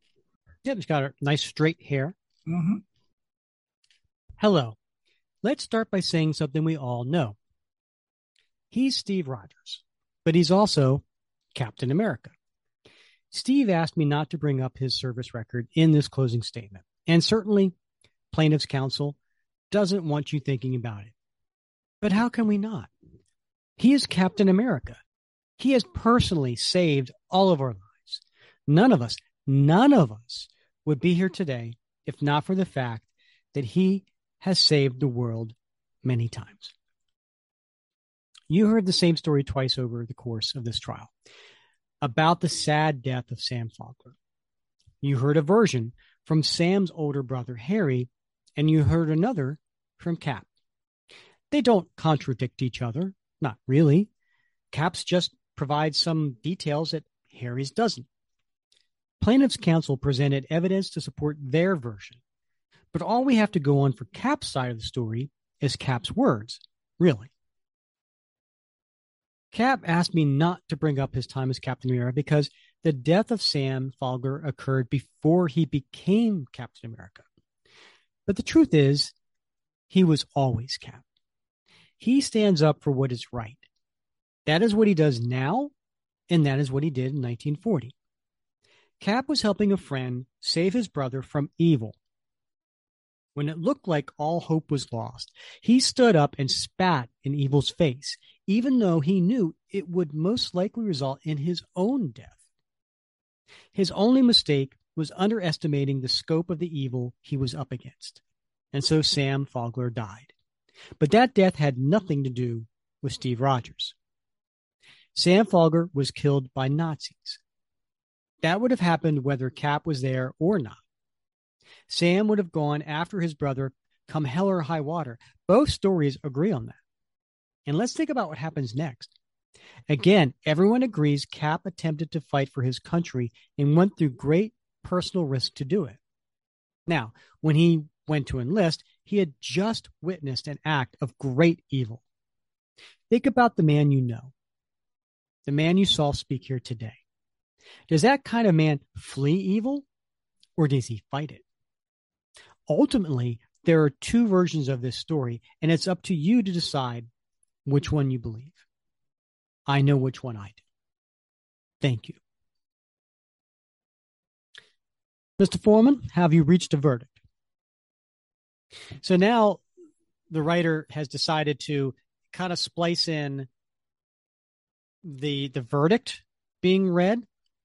Yep, he's got a nice straight hair. Mm-hmm. Hello. Let's start by saying something we all know. He's Steve Rogers, but he's also Captain America. Steve asked me not to bring up his service record in this closing statement, and certainly plaintiff's counsel doesn't want you thinking about it. But how can we not? He is Captain America. He has personally saved all of our lives. None of us, none of us would be here today if not for the fact that he has saved the world many times. You heard the same story twice over the course of this trial about the sad death of Sam Fogler. You heard a version from Sam's older brother, Harry, and you heard another from Cap. They don't contradict each other, not really. Cap's just provides some details that Harry's doesn't. Plaintiff's counsel presented evidence to support their version, but all we have to go on for Cap's side of the story is Cap's words, really. Cap asked me not to bring up his time as Captain America because the death of Sam Fogler occurred before he became Captain America. But the truth is, he was always Cap. He stands up for what is right. That is what he does now, and that is what he did in nineteen forty. Cap was helping a friend save his brother from evil. When it looked like all hope was lost, he stood up and spat in evil's face, even though he knew it would most likely result in his own death. His only mistake was underestimating the scope of the evil he was up against, and so Sam Fogler died. But that death had nothing to do with Steve Rogers. Sam Fogler was killed by Nazis. That would have happened whether Cap was there or not. Sam would have gone after his brother come hell or high water. Both stories agree on that. And let's think about what happens next. Again, everyone agrees Cap attempted to fight for his country and went through great personal risk to do it. Now, when he went to enlist, he had just witnessed an act of great evil. Think about the man you know, the man you saw speak here today. Does that kind of man flee evil, or does he fight it? Ultimately, there are two versions of this story, and it's up to you to decide which one you believe. I know which one I do. Thank you. Mister Foreman, have you reached a verdict? So now the writer has decided to kind of splice in the, the verdict being read,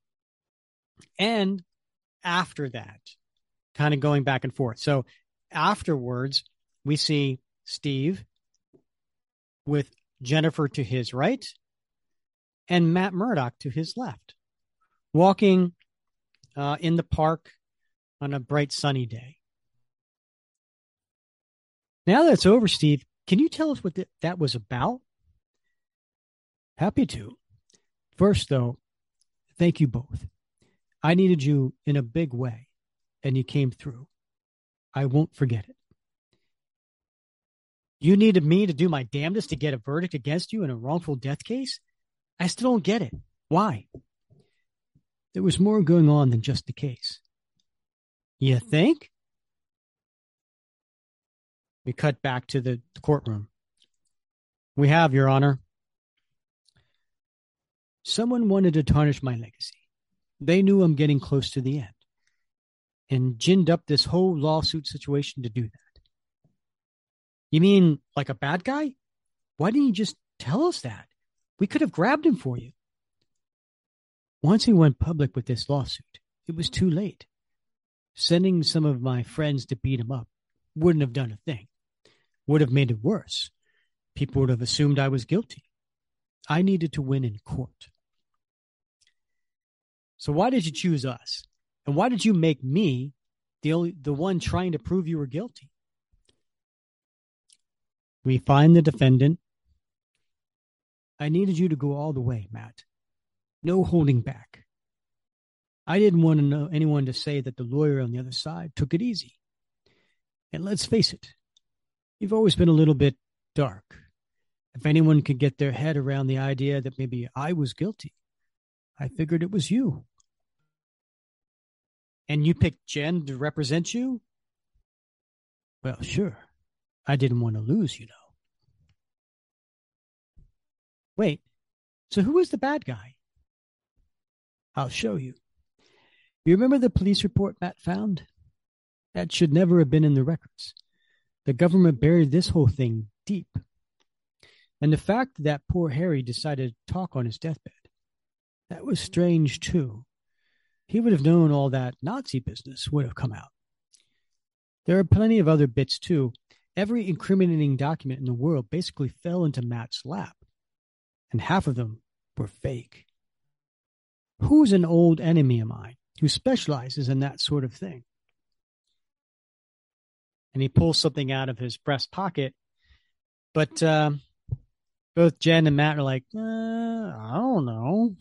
and after that, kind of going back and forth. So afterwards, we see Steve with Jennifer to his right and Matt Murdock to his left, walking uh, in the park on a bright sunny day. Now that it's over, Steve, can you tell us what th- that was about? Happy to. First, though, thank you both. I needed you in a big way, and you came through. I won't forget it. You needed me to do my damnedest to get a verdict against you in a wrongful death case? I still don't get it. Why? There was more going on than just the case. You think? We cut back to the courtroom. We have, Your Honor. Someone wanted to tarnish my legacy. They knew I'm getting close to the end and ginned up this whole lawsuit situation to do that. You mean like a bad guy? Why didn't you just tell us that? We could have grabbed him for you. Once he went public with this lawsuit, it was too late. Sending some of my friends to beat him up wouldn't have done a thing. Would have made it worse. People would have assumed I was guilty. I needed to win in court. So why did you choose us? And why did you make me the only the one trying to prove you were guilty? We find the defendant. I needed you to go all the way, Matt. No holding back. I didn't want to know anyone to say that the lawyer on the other side took it easy. And let's face it, you've always been a little bit dark. If anyone could get their head around the idea that maybe I was guilty, I figured it was you. And you picked Jen to represent you? Well, sure. I didn't want to lose, you know. Wait, so who is the bad guy? I'll show you. You remember the police report Matt found? That should never have been in the records. The government buried this whole thing deep. And the fact that poor Harry decided to talk on his deathbed, that was strange too. He would have known all that Nazi business would have come out. There are plenty of other bits too. Every incriminating document in the world basically fell into Matt's lap, and half of them were fake. Who's an old enemy of mine who specializes in that sort of thing? And he pulls something out of his breast pocket, but um, both Jen and Matt are like, uh, I don't know.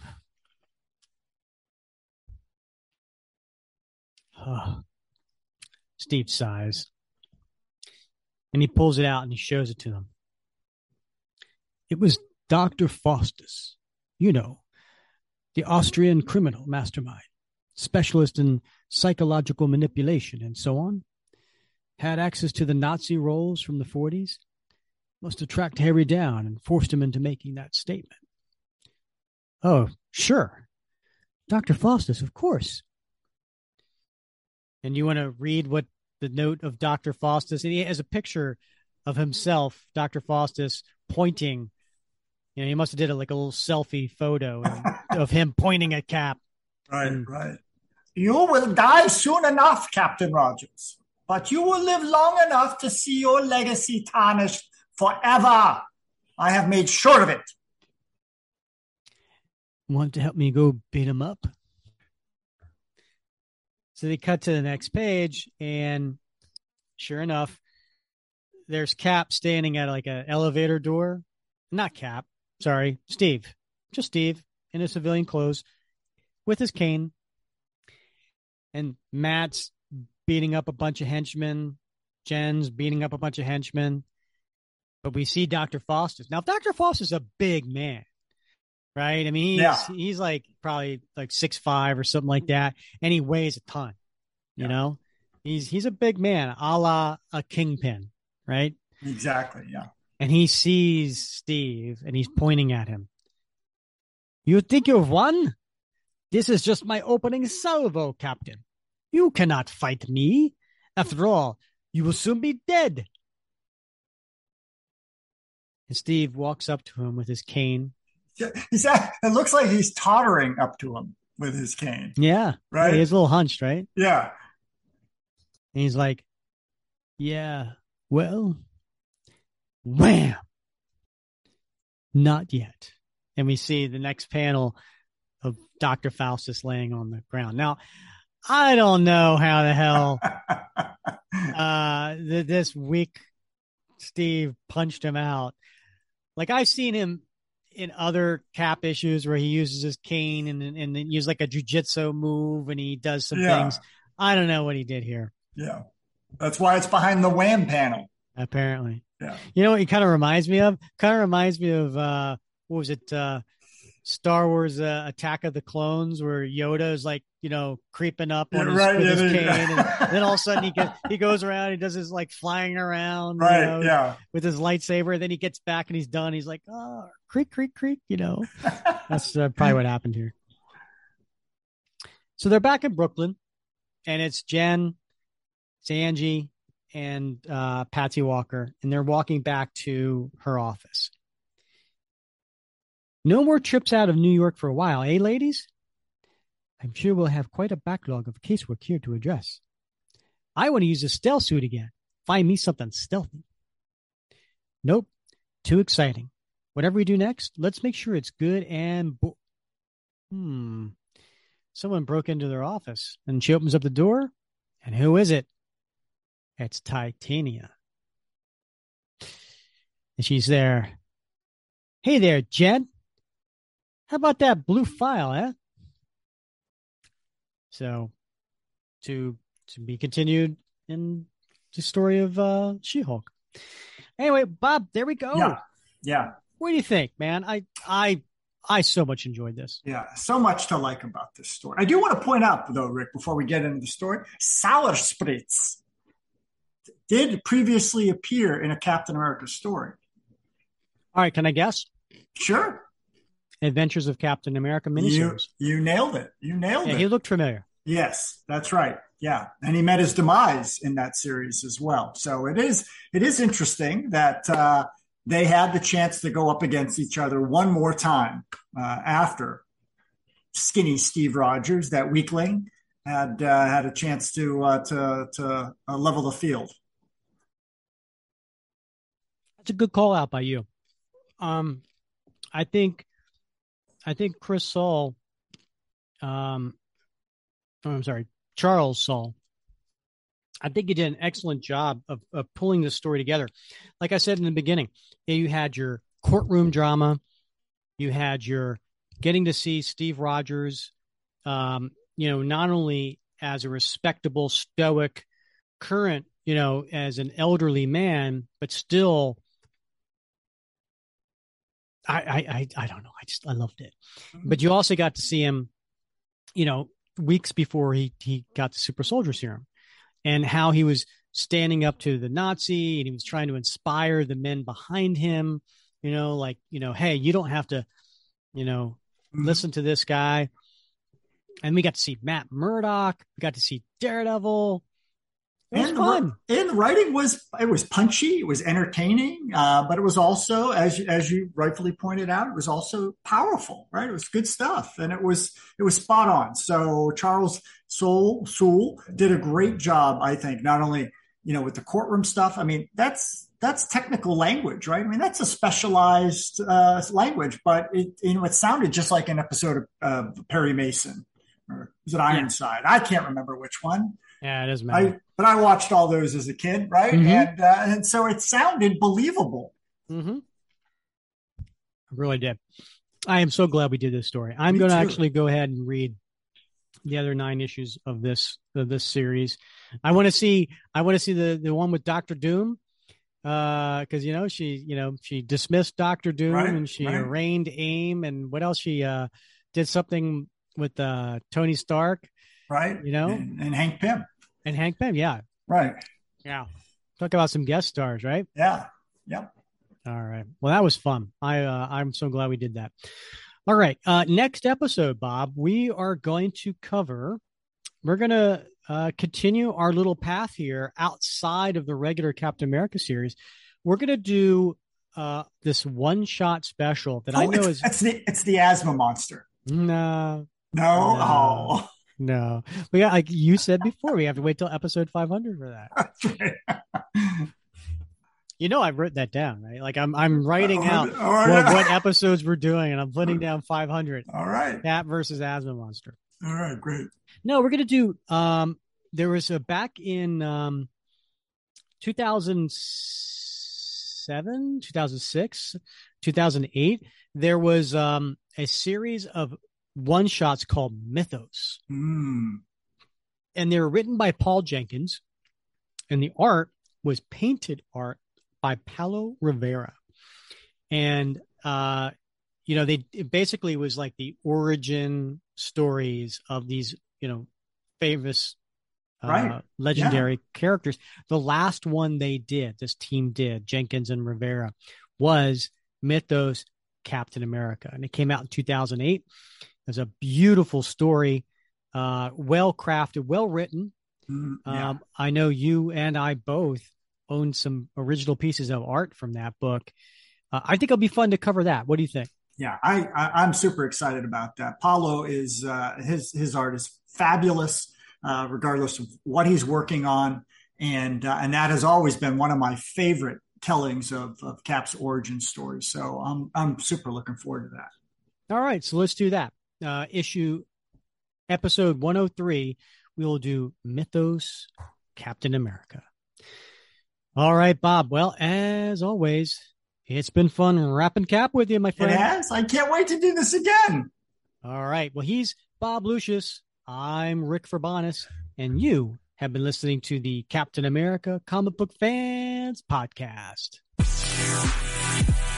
Oh. Steve sighs. And he pulls it out and he shows it to them. It was Doctor Faustus, you know, the Austrian criminal mastermind, specialist in psychological manipulation and so on. Had access to the Nazi rolls from the forties. Must have tracked Harry down and forced him into making that statement. Oh, sure. Doctor Faustus, of course. And you want to read what the note of Doctor Faustus, and he has a picture of himself, Doctor Faustus, pointing. You know, he must have did it like a little selfie photo of him pointing at Cap. Right, and, right. You will die soon enough, Captain Rogers, but you will live long enough to see your legacy tarnished forever. I have made sure of it. Want to help me go beat him up? So they cut to the next page, and sure enough, there's Cap standing at like an elevator door. Not Cap, sorry, Steve. Just Steve in his civilian clothes with his cane. And Matt's beating up a bunch of henchmen. Jen's beating up a bunch of henchmen. But we see Doctor Faustus. Now, Doctor Faustus is a big man, right? I mean, he's, yeah. he's like probably like six five or something like that. And he weighs a ton, you yeah. know? He's he's a big man, a la a kingpin, right? Exactly, yeah. And he sees Steve, and he's pointing at him. You think you've won? This is just my opening salvo, Captain. You cannot fight me. After all, you will soon be dead. And Steve walks up to him with his cane. He's, it looks like he's tottering up to him with his cane. Yeah. Right? Yeah, he's a little hunched, right? Yeah. And he's like, yeah, well, wham. Not yet. And we see the next panel of Doctor Faustus laying on the ground. Now, I don't know how the hell uh, th- this weak Steve punched him out. Like, I've seen him in other Cap issues where he uses his cane and and then use like a jujitsu move and he does some yeah. things. I don't know what he did here. Yeah. That's why it's behind the wham panel. Apparently. Yeah. You know what he kind of reminds me of? Kind of reminds me of, uh, what was it? Uh, Star Wars uh, Attack of the Clones, where Yoda is like, you know, creeping up on his, right, with yeah, his cane, yeah. and then all of a sudden he gets, he goes around, he does his like flying around, right? You know, yeah, with his lightsaber. Then he gets back and he's done. He's like, oh, creak, creak, creak. You know, that's uh, probably what happened here. So they're back in Brooklyn, and it's Jen, it's Angie, and uh, Patsy Walker, and they're walking back to her office. No more trips out of New York for a while, eh, ladies? I'm sure we'll have quite a backlog of casework here to address. I want to use a stealth suit again. Find me something stealthy. Nope, too exciting. Whatever we do next, let's make sure it's good and... Bo- hmm. Someone broke into their office, and she opens up the door, and who is it? It's Titania. And she's there. Hey there, Jen. How about that blue file, eh? So, to to be continued in the story of uh, She-Hulk. Anyway, Bob, there we go. Yeah, yeah. What do you think, man? I I I so much enjoyed this. Yeah, so much to like about this story. I do want to point out, though, Rick, before we get into the story, Sour Spritz did previously appear in a Captain America story. All right, can I guess? Sure. Adventures of Captain America miniseries. You, you nailed it. You nailed yeah, it. He looked familiar. Yes, that's right. Yeah, and he met his demise in that series as well. So it is it is interesting that uh, they had the chance to go up against each other one more time uh, after skinny Steve Rogers, that weakling, had uh, had a chance to uh, to to uh, level the field. That's a good call out by you. Um, I think, I think Chris Saul, um, oh, I'm sorry, Charles Saul. I think he did an excellent job of, of pulling this story together. Like I said in the beginning, you had your courtroom drama, you had your getting to see Steve Rogers, um, you know, not only as a respectable, stoic, current, you know, as an elderly man, but still. I, I, I don't know. I just, I loved it. But you also got to see him, you know, weeks before he, he got the super soldier serum, and how he was standing up to the Nazi and he was trying to inspire the men behind him, you know, like, you know, hey, you don't have to, you know, mm-hmm. listen to this guy. And we got to see Matt Murdock. We got to see Daredevil. It was and fun. The, and the writing was, it was punchy. It was entertaining, uh, but it was also, as you, as you rightfully pointed out, it was also powerful, right? It was good stuff, and it was it was spot on. So Charles Soule, Soule did a great job, I think, not only, you know, with the courtroom stuff. I mean, that's that's technical language, right? I mean, that's a specialized uh, language, but it, you know, it sounded just like an episode of uh, Perry Mason, or was it Ironside? Yeah. I can't remember which one. Yeah, it doesn't matter. I, but I watched all those as a kid, right? Mm-hmm. And uh, and so it sounded believable. Mm-hmm. I really did. I am so glad we did this story. I'm going to actually go ahead and read the other nine issues of this of this series. I want to see. I want to see the the one with Doctor Doom, because uh, you know she you know she dismissed Doctor Doom, right, and she right. arraigned AIM, and what else she uh, did something with uh, Tony Stark. Right. You know, and, and Hank Pym. And Hank Pym, yeah. Right. Yeah. Talk about some guest stars, right? Yeah. Yep. All right. Well, that was fun. I uh, I'm so glad we did that. All right. Uh, next episode, Bob, we are going to cover. We're going to uh, continue our little path here outside of the regular Captain America series. We're going to do uh, this one shot special that oh, I know it's, is it's the it's the asthma monster. No. No. No. Oh. No, we got, like you said before, we have to wait till episode five hundred for that. You know, I've written that down, right? Like I'm, I'm writing out right. what, what episodes we're doing, and I'm putting down five hundred. All right. Cat versus Asthma Monster. All right, great. No, we're gonna do. Um, there was a back in um, two thousand seven, two thousand six, two thousand eight. There was um a series of one shots called Mythos. Mm. And they were written by Paul Jenkins, and the art was painted art by Paulo Rivera. And, uh, you know, they it basically was like the origin stories of these, you know, famous, uh, right. legendary yeah. characters. The last one they did, this team did, Jenkins and Rivera, was Mythos Captain America. And it came out in two thousand eight. It's a beautiful story, uh, well crafted, well written. Mm, yeah. Um, I know you and I both own some original pieces of art from that book. Uh, I think it'll be fun to cover that. What do you think? Yeah, I, I I'm super excited about that. Paulo is uh, his his art is fabulous, uh, regardless of what he's working on, and uh, and that has always been one of my favorite tellings of, of Cap's origin story. So I'm I'm super looking forward to that. All right, so let's do that. Uh, issue episode one oh three, we will do Mythos Captain America. All right, Bob. Well, as always, it's been fun wrapping Cap with you, my friend. It has. I can't wait to do this again. All right. Well, he's Bob Lucius. I'm Rick Verbanis, and you have been listening to the Captain America Comic Book Fans Podcast.